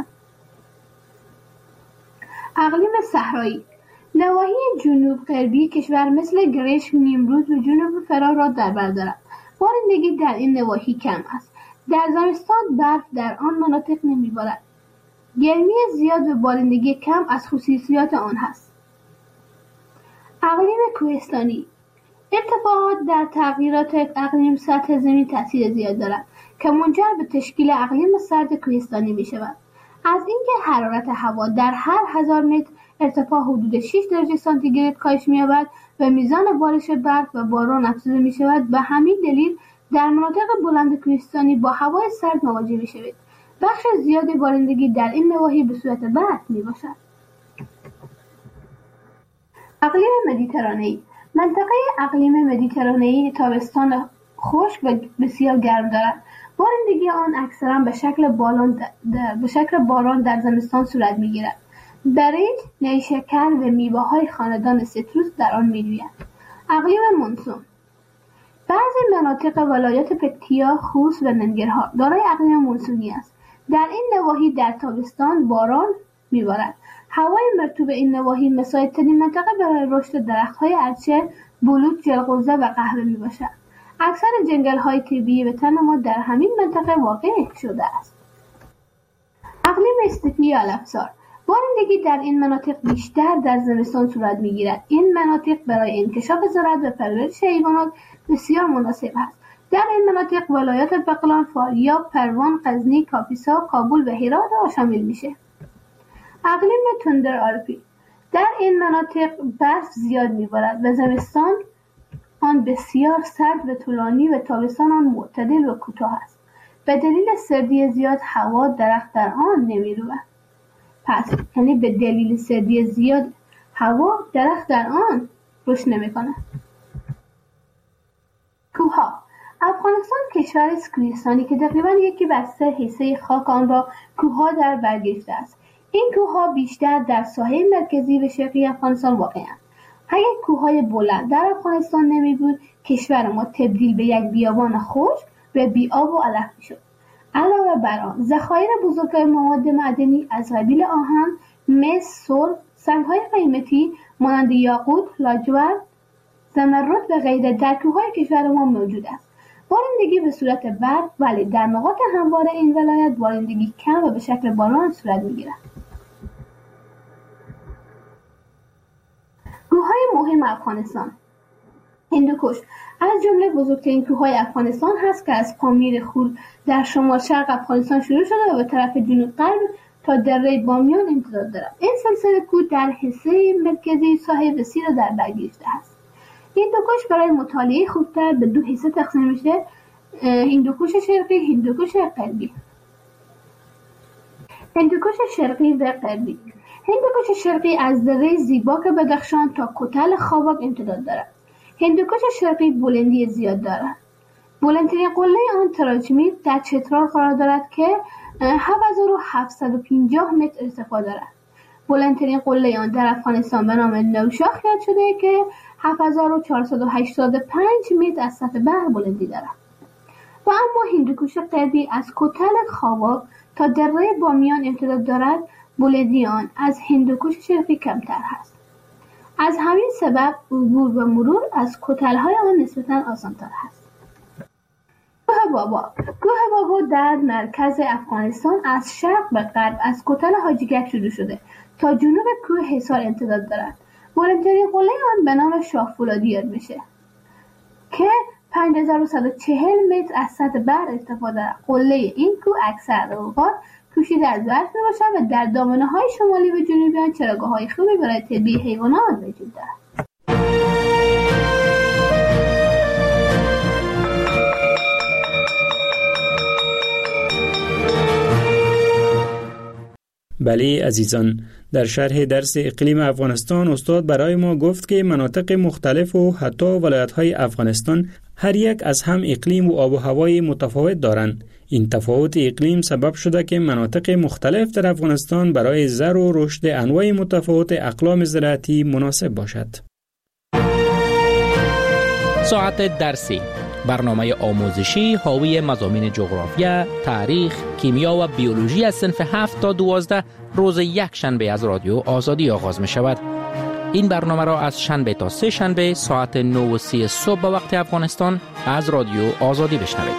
اقلیم صحرایی. نواحی جنوب غربی کشور مثل گرشک، نیمروز و جنوب فرا را در بر دارد. بارندگی در این نواحی کم است. در زمستان برف در آن مناطق نمی‌بارد. گرمی زیاد و بارندگی کم از خصوصیات آن هست. اقلیم کوهستانی. ارتفاعات در تغییرات اقلیم سطح زمین تاثیر زیاد دارد که منجر به تشکیل اقلیم سرد کوهستانی می‌شود. از اینکه حرارت هوا در هر هزار متر ارتفاع حدود شش درجه سانتیگراد کاهش می‌یابد و میزان بارش برف و باران افزوده می‌شود. به همین دلیل در مناطق بلند کوهستانی با هوای سرد مواجه می‌شوید. بخش زیادی بارندگی در این نواحی به صورت برف می‌باشد. اقلیم مدیترانه‌ای. منطقه اقلیم مدیترانه‌ای تابستان خشک و بسیار گرم دارد. بارندگی آن اکثرا به شکل باران در به شکل باران در زمستان صورت می‌گیرد. برنج، نیشکر و میوه‌های خاندان سیتروس در آن می‌رویند. اقلیم مونسون. بعضی مناطق ولایت پکتیا، خوست و ننگرهار دارای اقلیم مونسونی است. در این نواحی در تابستان باران می‌بارد. هوای مرطوب این نواحی مساعدترین منطقه برای رشد درخت‌های ارچه، بلوط، جلغوزه و قهوه میباشد. اکثر جنگل‌های طبیعی وطن ما در همین منطقه واقع شده است. اقلیم استپی یا علفزار، بارندگی در این مناطق بیشتر در زمستان صورت میگیرد. این مناطق برای انکشاف زراعت و پرورش حیوانات بسیار مناسب است. در این مناطق ولایات بغلان، فاریاب، پروان، غزنی، کاپیسا، کابل و هرات را شامل میشه. اقلیم تندر آلپی، در این مناطق برف زیاد میبارد و زمستان آن بسیار سرد و طولانی و تابستان آن معتدل و کوتاه است. به دلیل سردی زیاد هوا درخت در آن نمیروید. پس یعنی به دلیل سردی زیاد هوا درخت در آن رشد نمیکنه. کوهها، افغانستان کشور کوهستانی که تقریبا یکی بر سه حصه خاک آن را کوهها در بر گرفته است. این کوهها بیشتر در ساحل مرکزی و شرقی افغانستان واقع‌اند. اگر کوههای بلند در افغانستان نمی بود، کشور ما تبدیل به یک بیابان خشک و بی آب و علف میشد. علاوه بر آن، ذخایر بزرگ مواد معدنی از قبیل آهن، مس، سرب، سنگ‌های قیمتی مانند یاقوت، لاجورد، زمرد و غیره در کوههای کشور ما موجود است. بارندگی به صورت برف، ولی در نقاط هموار این ولایت بارندگی کم و به شکل باران صورت می‌گیرد. کوههای مهم افغانستان. هندوکش از جمله بزرگترین کوههای افغانستان هست که از پامیر خور در شمال شرق افغانستان شروع شده و به طرف جنوب غرب تا دره بامیان امتداد دارد. این سلسله کوه در حصه مرکزی ساحل وسیع را در بر گرفته است. هندوکش برای مطالعه خوبتر به دو حصه تقسیم میشه: هندوکش شرقی، هندوکش غربی. هندوکش شرقی و غربی. هندوکش شرقی از دره زیباک بدخشان تا کوتل خوابک امتداد دارد. هندوکش شرقی بلندی زیاد دارد. بلندترین قله آن تراجمیر در چترال قرار دارد که هفت هزار و هفتصد و پنجاه متر ارتفاع دارد. بلندترین قله آن در افغانستان به نام نوشاخ یاد شده که هفت هزار و چهارصد و هشتاد و پنج متر از سطح بحر بلندی دارد. و اما هندوکش غربی از کوتل خوابک تا دره بامیان امتداد دارد. بلندی آن از هندوکش شرقی کمتر هست. از همین سبب عبور و مرور از کوتل‌های آن نسبتاً آسان‌تر است. کوه بابا. کوه بابا در مرکز افغانستان از شرق به غرب از کوتل حاجیگک شروع شده تا جنوب کوه حصار امتداد دارد. بلندترین قله آن به نام شاه فولادی یاد میشه که پنج هزار و صد و چهل متر از سطح بحر ارتفاع دارد. قله این کوه اکثر اوقات پوشیده از برف میباشد و در دامنه‌های شمالی و جنوبی آن چراگاه‌های خوبی برای طبی حیوانات وجود دارد. بله عزیزان، در شرح درس اقلیم افغانستان استاد برای ما گفت که مناطق مختلف و حتی ولایت‌های افغانستان هر یک از هم اقلیم و آب و هوای متفاوت دارند. این تفاوت اقلیم سبب شده که مناطق مختلف در افغانستان برای زر و رشد انواع متفاوت اقلام زراعتی مناسب باشد. ساعت درسی، برنامه آموزشی حاوی مضامین جغرافیا، تاریخ، کیمیا و بیولوژی از صنف هفت تا دوازده روز یک شنبه از رادیو آزادی آغاز می شود. این برنامه را از شنبه تا سه شنبه ساعت نه و سی صبح به وقت افغانستان از رادیو آزادی بشنوید.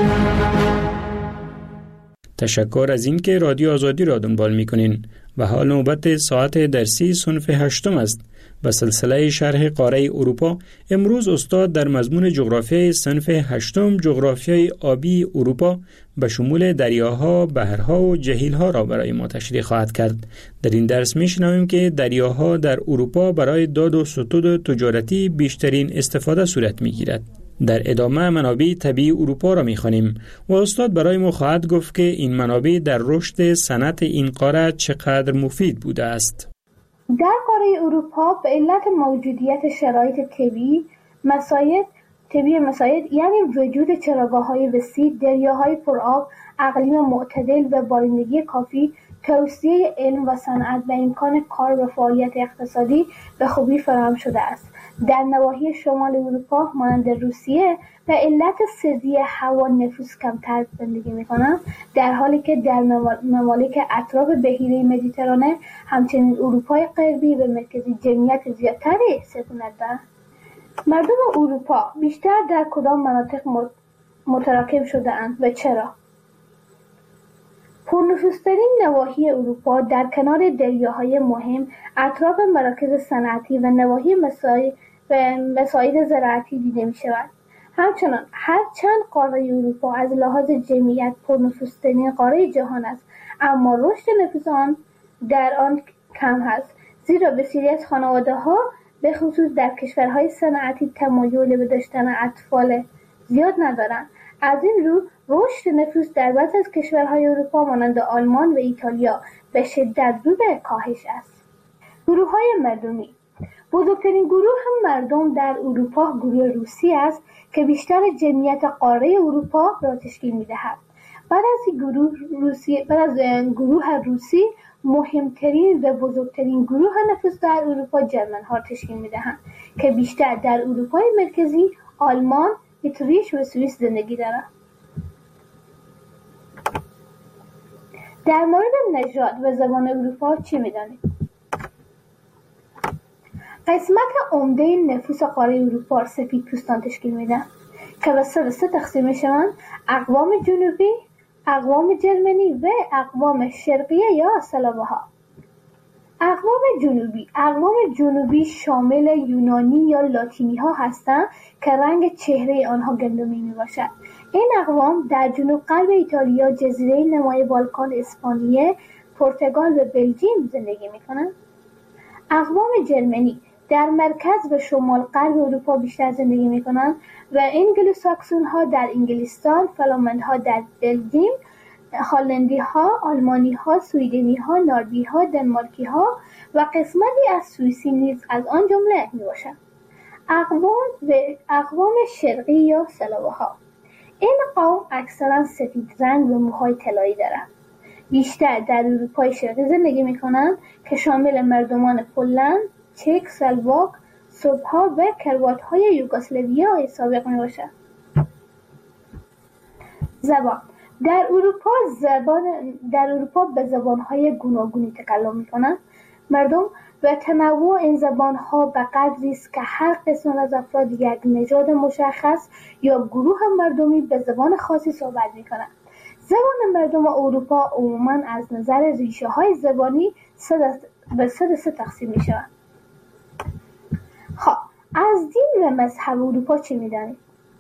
تشکر از این که رادیو آزادی را دنبال می کنین و حال نوبت ساعت درسی صنف هشتم است. به سلسله شرح قاره اروپا امروز استاد در مضمون جغرافیای صنف هشتم جغرافیای آبی اروپا به شمول دریاها، بحرها و جهیلها را برای ما تشریح خواهد کرد. در این درس می‌شنویم که دریاها در اروپا برای داد و ستود تجارتی بیشترین استفاده صورت می‌گیرد. در ادامه منابع طبیعی اروپا را می‌خوانیم و استاد برای ما خواهد گفت که این منابع در رشد صنعت این قاره چقدر مفید بوده است. در قاره اروپا به علت موجودیت شرایط طبیعی مساعد طبیعی مساعد یعنی وجود چراگاه‌های وسیع، دریاهای پرآب، اقلیم معتدل و بارندگی کافی، توسعه علم و صنعت و امکان کار و فعالیت اقتصادی به خوبی فراهم شده است. در نواحی شمال اروپا مانند روسیه و علت سردی هوا نفوس کمتر زندگی میکنند، در حالی که در ممالک اطراف بحیره مدیترانه همچنین اروپای غربی و مرکزی جمعیت زیادتری سکونت دارند. مردم اروپا بیشتر در کدام مناطق متراکم شده اند و چرا؟ پرنفوذترین نواحی اروپا در کنار دریاهای مهم، اطراف مراکز صنعتی و نواحی مساعد زراعتی دیده می شود. همچنان هرچند قاره اروپا از لحاظ جمعیت پرنفوذترین قاره جهان است، اما رشد نفوذ آن در آن کم است، زیرا بسیاری از خانواده‌ها به خصوص در کشورهای صنعتی تمایل به داشتن اطفال زیاد ندارند. از این رو رشد نفوذ در بعضی از کشورهای اروپا مانند آلمان و ایتالیا به شدت رو به کاهش است. گروه‌های مردمی. بزرگترین گروه مردم در اروپا گروه روسی است که بیشتر جمعیت قاره اروپا را تشکیل می‌دهد. بعد از گروه روسی بعد از گروه روسی مهمترین و بزرگترین گروه نفوذ در اروپا جرمن‌ها تشکیل می‌دهند که بیشتر در اروپای مرکزی، آلمان، اتریش و سوئیس زندگی دارند. در مورد نژاد و زبان اروپا چی می‌دانید؟ قسمت عمده نفوس قاره اروپا سفیدپوستان تشکیل می‌دهند که به سه سه تقسیم می‌شوند: اقوام جنوبی، اقوام جرمنی و اقوام شرقیه یا سلاوها. اقوام جنوبی اقوام جنوبی شامل یونانی یا لاتینی ها هستند که رنگ چهره آنها گندمی می باشد. این اقوام در جنوب غرب ایتالیا، جزیره نمای بالکان، اسپانیه، پرتغال و بلژیم زندگی می کنند. اقوام جرمنی در مرکز و شمال غرب اروپا بیشتر زندگی می کنند و انگلوساکسون ها در انگلستان، فلامند ها در بلژیم، هالندی ها، آلمانی ها، سویدنی ها، ناروژی ها، دنمارکی ها و قسمتی از سوئیسی نیز از آن جمله می باشند. اقوام و اقوام شرقی یا سلاوها. این قوم اکثرا سفید رنگ و موهای طلایی دارند. بیشتر در اروپای شرقی زندگی می کنند که شامل مردمان پولند، چک، سلواک، سرب‌ها و کروات‌های یوگسلاویای سابق می باشند. زبان در اروپا زبان در اروپا به زبان‌های گوناگونی تکلم می‌کنند. مردم و تنوع این زبان‌ها به قدری است که هر قسم از افراد یک نژاد مشخص یا گروه مردمی به زبان خاصی صحبت می‌کنند. زبان مردم اروپا عموماً از نظر ریشه‌های زبانی به سه سه تقسیم می‌شوند. خب از دین و مذهب اروپا چه می‌دانید؟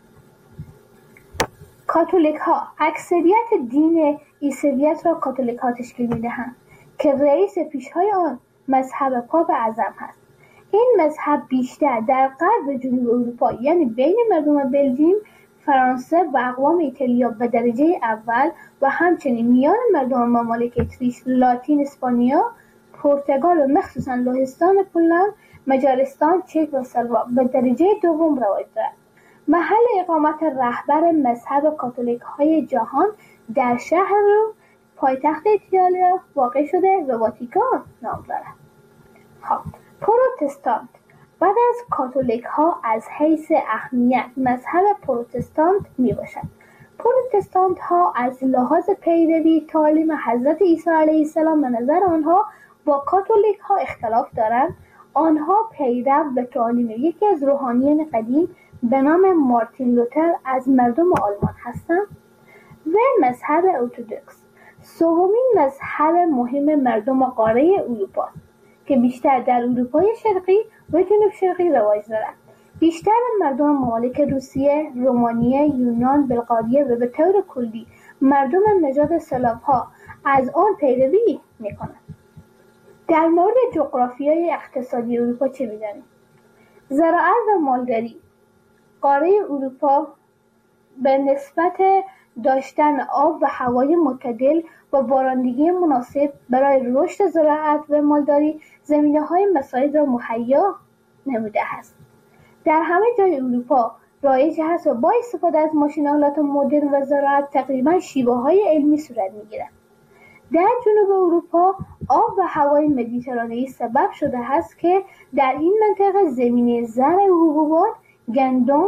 کاتولیک ها اکثریت دین عیسویت را کاتولیک ها تشکیل می‌دهند که رئیس پیشهای آن مذهب پاپ اعظم هست. این مذهب بیشتر در غرب و جنوب اروپا یعنی بین مردم بلژیم، فرانسه و اقوام ایتالیا به درجه اول و همچنین میان مردم ممالک اتریش، لاتین، اسپانیا، پرتغال و مخصوصا لهستان، پولند، مجارستان، چک و سلواک به درجه دوم رواج دارد. محل اقامت رهبر مذهب کاتولیک های جهان در شهر پایتخت ایتالیا واقع شده و واتیکان نام دارد. خب پروتستانت بعد از کاتولیک ها از حیث اهمیت مذهب پروتستانت می باشد. پروتستانت ها از لحاظ پیروی تعالیم حضرت عیسی علیه السلام به نظر آنها با کاتولیک ها اختلاف دارند. آنها پیرو به تعالیم یکی از روحانیان قدیم به نام مارتین لوتر از مردم آلمان هستند و مذهب ارتدوکس سومین مذهب مهم مردم قاره اروپا که بیشتر در اروپای شرقی و جنوب شرقی رواج دارد. بیشتر مردم ممالک روسیه، رومانیه، یونان، بلغاریه و به طور کلی مردم نژاد سلاوها از آن پیروی می‌کنند. در مورد جغرافیای اقتصادی اروپا چه می‌دانید؟ زراعت و مالداری. قاره اروپا به نسبت داشتن آب و هوای معتدل و بارندگی مناسب برای رشد زراعت و مالداری زمینه‌های مساعد را مهیا نموده است. در همه جای اروپا رایج است و با استفاده از ماشین‌آلات مدرن و زراعت تقریباً شیوه‌های علمی صورت می‌گیرد. در جنوب اروپا آب و هوای مدیترانه‌ای سبب شده است که در این منطقه زمینه زرع حبوبات، گندم،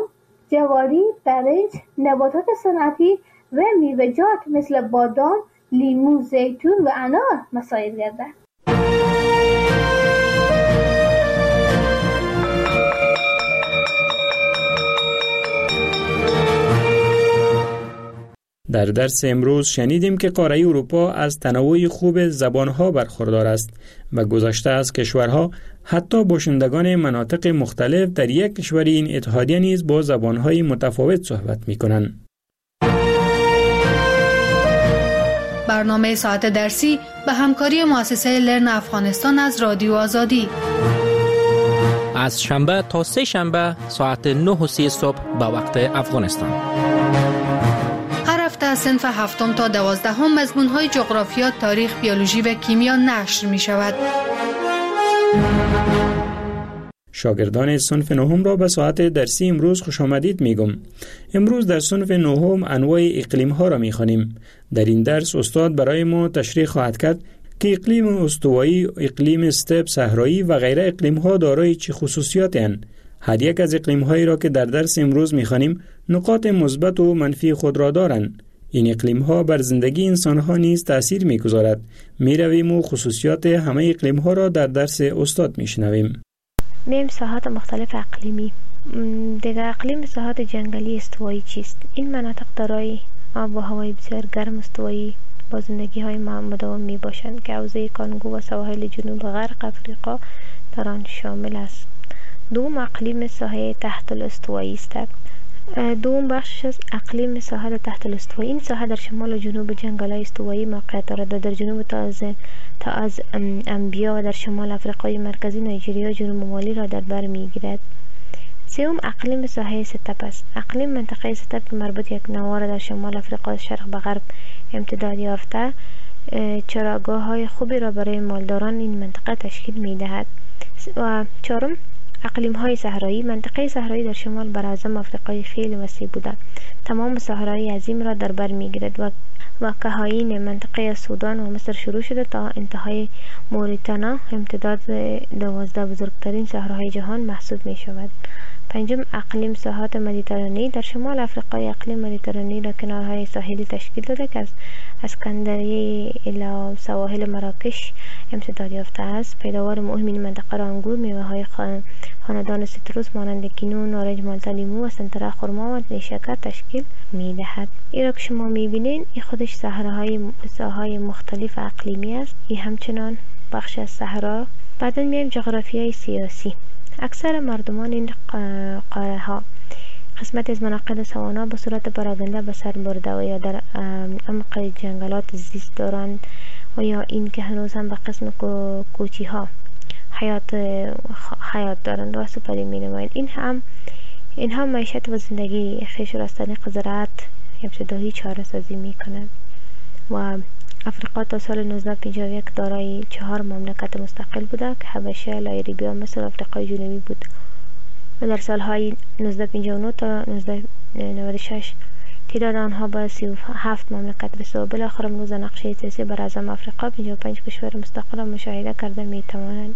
جواری، برنج، نباتات صنعتی و میوه‌جات مثل بادام، لیمو، زیتون و انار مساعد گردد. در درس امروز شنیدیم که قاره اروپا از تنوع خوب زبانها برخوردار است و گذشته از کشورها حتی باشندگان مناطق مختلف در یک کشور این اتحادیه نیز با زبانهای متفاوت صحبت می‌کنند. برنامه ساعت درسی به همکاری مؤسسه لرن افغانستان از رادیو آزادی از شنبه تا سه شنبه ساعت نه و سی صبح به وقت افغانستان. هر هفته از صنف هفتم تا دوازدهم مضمون‌های جغرافیا، تاریخ، بیولوژی و کیمیا نشر می‌شود. شاگردان صنف نهم را به ساعت درسی امروز خوش آمدید میگم. امروز در صنف نهم انواع اقلیم ها را میخوانیم. در این درس استاد برای ما تشریح خواهد کرد که اقلیم استوایی، اقلیم استپ، صحرایی و غیره اقلیم ها دارای چه خصوصیاتی اند. هر یک از اقلیم هایی را که در درس امروز میخوانیم نقاط مثبت و منفی خود را دارند. این اقلیم ها بر زندگی انسان ها نیز تأثیر میگذارد. میرویم و خصوصیات همه اقلیم ها را در درس استاد میشنویم. میم ساحات مختلف اقلیمی. دیگر اقلیم ساحات جنگلی استوایی چیست؟ این مناطق دارای آب و هوای بسیار گرم استوایی با زندگی های مداوم می باشند که حوزه کانگو و سواحل جنوب غرب افریقا در آن شامل است. دوم اقلیم ساحه تحت الاستوایی است. دوم بخش از اقلیم ساحل تحت الاستوایی. این ساحه در شمال و جنوب جنگل‌های استوایی موقعیت دارد و در جنوب تا از تا از انبیا و در شمال افریقای مرکزی، نایجریا و جنوب مالی را در بر میگیرد. سوم اقلیم ساحه ستپ است. اقلیم منطقه ستپ که مربوط یک نوار در شمال افریقا از شرق به غرب امتداد یافته چراگاه های خوبی را برای مالداران این منطقه تشکیل میدهد. و چهارم اقلیم های صحرایی. منطقه صحرایی در شمال براعظم افریقای خیلی وسیع بوده. تمام صحرای عظیم را در بر میگیرد و و کهاین منطقه سودان و مصر شروع شده تا انتهای موریتانا امتداد دوازده بزرگترین صحراهای جهان محسوب می شود. پنجم اقلیم ساحات مدیترانه‌ای. در شمال افریقای اقلیم مدیترانه‌ای را کنارهای ساحلی تشکیل داده که از اسکندریه الی سواحل مراکش امتداد یافته است. پیداوار مهم این منطقه را انگور، میوه‌های خاندان سیتروس مانند کینو، نارنج، مالتا، لیمو و سنتره، خرما و نیشکر تشکیل می‌دهد. این را که شما می‌بینید این خودش صحراهای ساحات مختلف اقلیمی است. این همچنان بخش از صحرا. بعداً میایم جغرافیای سیاسی. اکثر مردمان این قاره ها قسمت از مناطق سوانا به صورت پراگنده به سر برده و یا در عمق جنگلات زیست دارند و یا این که هنوز هم به قسم کوچی ها حیات حیات دارند و سپری می نمایند. این هم اینها معیشت و زندگی خویش را از طریق زراعت ابتدایی چاره سازی می کنند. و افریقا تا سال نوزده پنجاه و یک دارای چهار مملکت مستقل بوده که حبشه، لایبریا، مصر و افریقای جنوبی بود و در سالهای نوزده پنجاه و نه تا نوزده نود و شش تعداد آنها به سی و هفت مملکت رسید و بالاخره امروز نقشه سیاسی بر اعظم افریقا پنجاه و پنج کشور مستقل مشاهده کرده می توانند.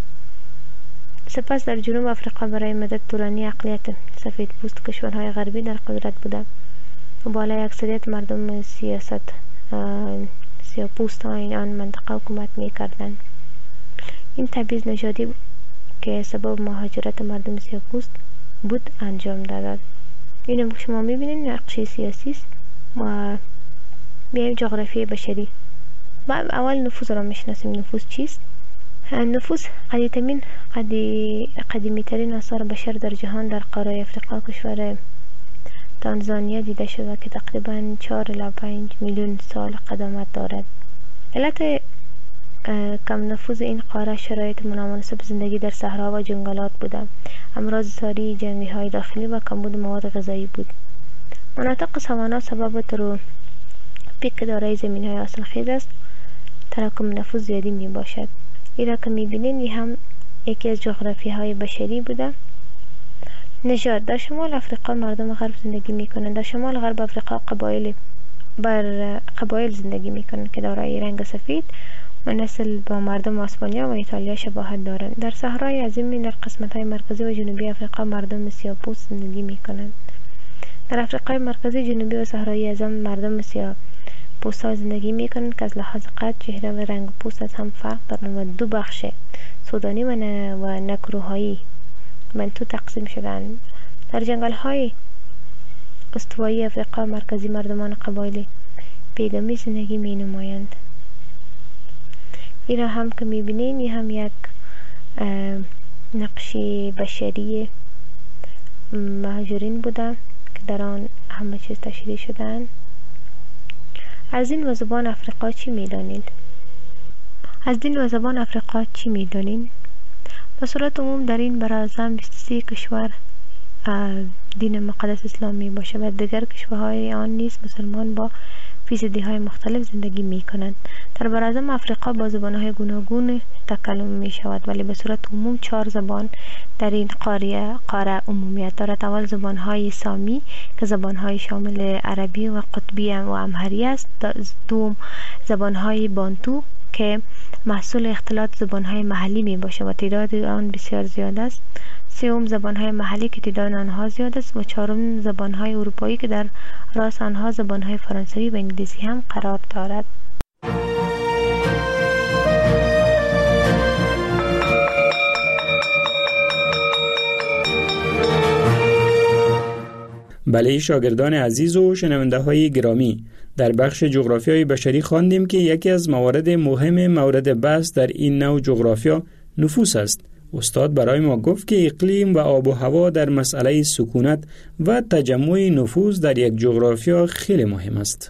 سپس در جنوب افریقا برای مدت طولانی اقلیت سفید پوست کشورهای غربی در قدرت بوده و بالای اکثریت مردم سیاست سیاه‌پوست ها این آن منطقه حکومت می کردن. این تبعیض نژادی که سبب مهاجرت مردم سیاه‌پوست بود انجام داد. اینم که شما می بینید نقشه سیاسی است. و بیایم جغرافی بشری. و اول نفوس را میشناسیم. نفوس چیست؟ نفوس قدیمترین قدی قدیمی ترین آثار بشر در جهان در قاره افریقا کشور تانزانیا دیده شده که تقریباً چهار الی پنج میلیون سال قدمت دارد. علت کم نفوذ این قاره شرایط نامناسب زندگی در صحرا و جنگلات بوده. امراض ساری، جنگی های داخلی و کمبود مواد غذایی بود. مناطق سوانا سبب ترو پیک دارای زمین های حاصلخیز است. تراکم نفوذ زیادی می باشد. این را که می بینید هم یکی از جغرافی های بشری بوده. نژاد. در شمال افریقا مردم غرب زندگی می کنند. در شمال غرب افریقا قبایل بر قبایل زندگی می کنند که دارای رنگ سفید و نسل با مردم اسپانیا و ایتالیا شباهت دارند. در صحرای عظیم در قسمت های مرکزی و جنوبی افریقا مردم سیاه‌پوست زندگی می کنند. در افریقای مرکزی، جنوبی و صحرایی اعظم مردم سیاه پوستا زندگی میکنند که از لحاظ قد، چهره و رنگ پوست از هم فرق دارند و دو بخش سودانی و, ن... و نکروهایی منطقه تقسیم شدند. در جنگل های استوایی افریقا مرکزی مردمان قبایل پیگامی زندگی می نمایند. این هم که می بینین این هم یک نقشی بشری مهاجرین بوده که در آن همه چیز تشریح شدن. از دین و زبان افریقا چی می دانید؟ از دین و زبان افریقا چی می دانید؟ به صورت عموم در این براعظم بیست و سه کشور دین مقدس اسلام می باشه و دیگر کشورهای آن نیز مسلمان با فیصدی های مختلف زندگی می کنند. در براعظم افریقا با زبانهای گوناگون تکلم می شود، ولی به صورت عموم چهار زبان در این قاره قاره عمومیت دارد. اول زبانهای سامی که زبانهای شامل عربی و قطبی و امهری است. دوم زبانهای بانتو که محصول اختلاط زبانهای محلی می باشه و تعداد آن بسیار زیاد است. سوم زبانهای محلی که تعداد آنها زیاد است و چهارم زبانهای اروپایی که در راس آنها زبانهای فرانسوی و انگلیسی هم قرار دارد. بله شاگردان عزیز و شنونده های گرامی، در بخش جغرافیای بشری خواندیم که یکی از موارد مهم مورد بحث در این نوع جغرافیا نفوس است. استاد برای ما گفت که اقلیم و آب و هوا در مسئله سکونت و تجمع نفوس در یک جغرافیا خیلی مهم است.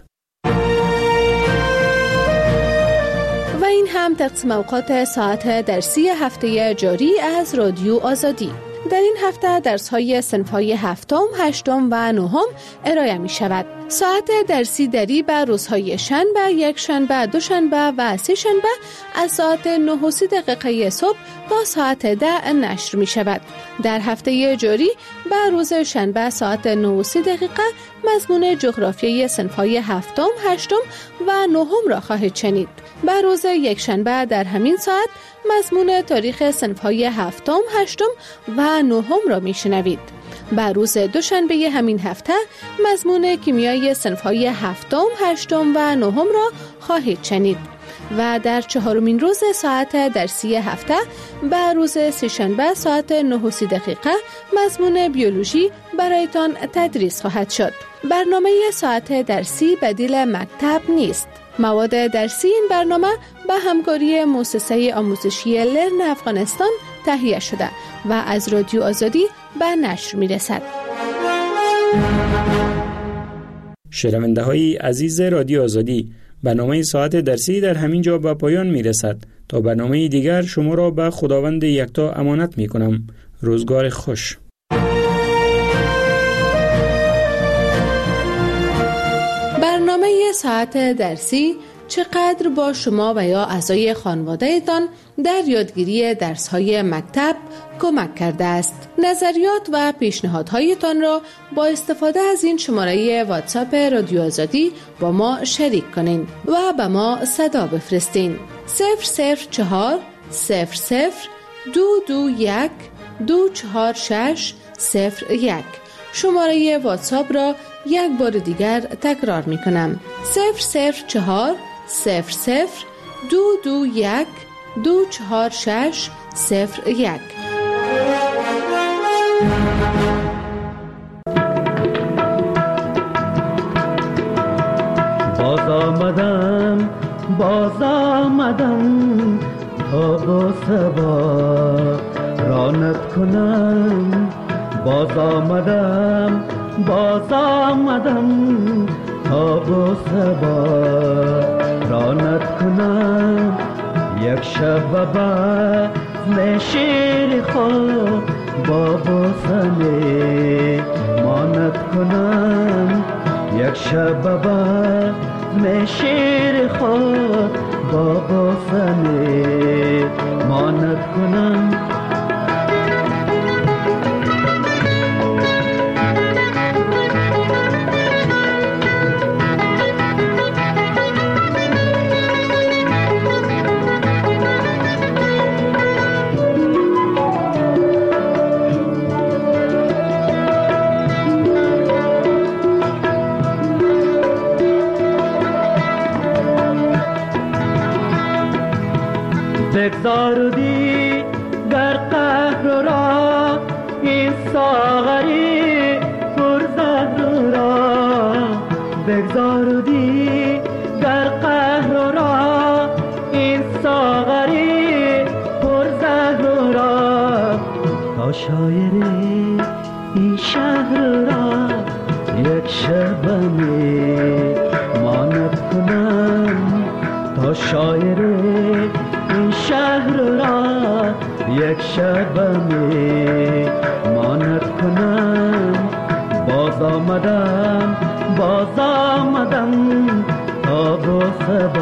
و این هم تقسیم اوقات ساعت درسی هفته جاری از رادیو آزادی. در این هفته درس‌های صنف‌های هفتم، هشتم و نهم ارائه می شود. ساعت درسی دری به روزهای شنبه، یک شنبه، دو شنبه و سه شنبه از ساعت نه و سی دقیقه صبح تا ساعت ده نشر می شود. در هفته جاری به روز شنبه ساعت نه و سی دقیقه مضمون جغرافیای صنف‌های هفتم، هشتم و نهم را خواهید شنید. به روز یک شنبه در همین ساعت مضمون تاریخ صنف‌های هفتم، هشتم و نهم را میشنوید. به روز دوشنبه همین هفته مضمون کیمیای صنف‌های هفتم، هشتم و نهم را خواهید شنید. و در چهارمین روز ساعت درسی هفته به روز سه‌شنبه ساعت نه و سی دقیقه مضمون بیولوژی برایتان تدریس خواهد شد. برنامه ساعت درسی بدیل مکتب نیست. مواد درسی این برنامه به همکاری مؤسسه آموزشی لرن افغانستان تهیه شده و از رادیو آزادی به نشر می رسد. شنونده های عزیز رادیو آزادی، برنامه ساعت درسی در همین جا به پایان می رسد. تا برنامه دیگر شما را به خداوند یکتا امانت می کنم. روزگار خوش. برنامه ساعت درسی چقدر با شما و یا اعضای خانواده‌تان در یادگیری درس‌های مکتب کمک کرده است. نظریات و پیشنهادهایتان را با استفاده از این شماره واتساپ رادیو آزادی با ما شریک کنین و به ما صدا بفرستین. صفر صفر چهار صفر صفر دو دو یک دو چهار شش صفر یک. شماره واتساپ را یک بار دیگر تکرار می کنم. صفر صفر چهار صفر صفر دو دو یک دو چهار شش صفر یک. باز آمدم باز آمدم تا با سبا رانت کنم. باز آمدم باز آمدم تا با سبا رانت کنم. یک شب بعد شیر خود با بوسنه مانت کنم. یک شب بعد شیر خود با بوسنه مانت کنم. بگذاردی گر قهر را این ساغری پرزهر را، بگذاردی گر قهر را این ساغری پرزهر را، تا شایر این شهر را یک شبمی ماند کنم، تا شایر این شهر را یک شبمی ماند کنم. باز آمدم باز آمدم تا با سبا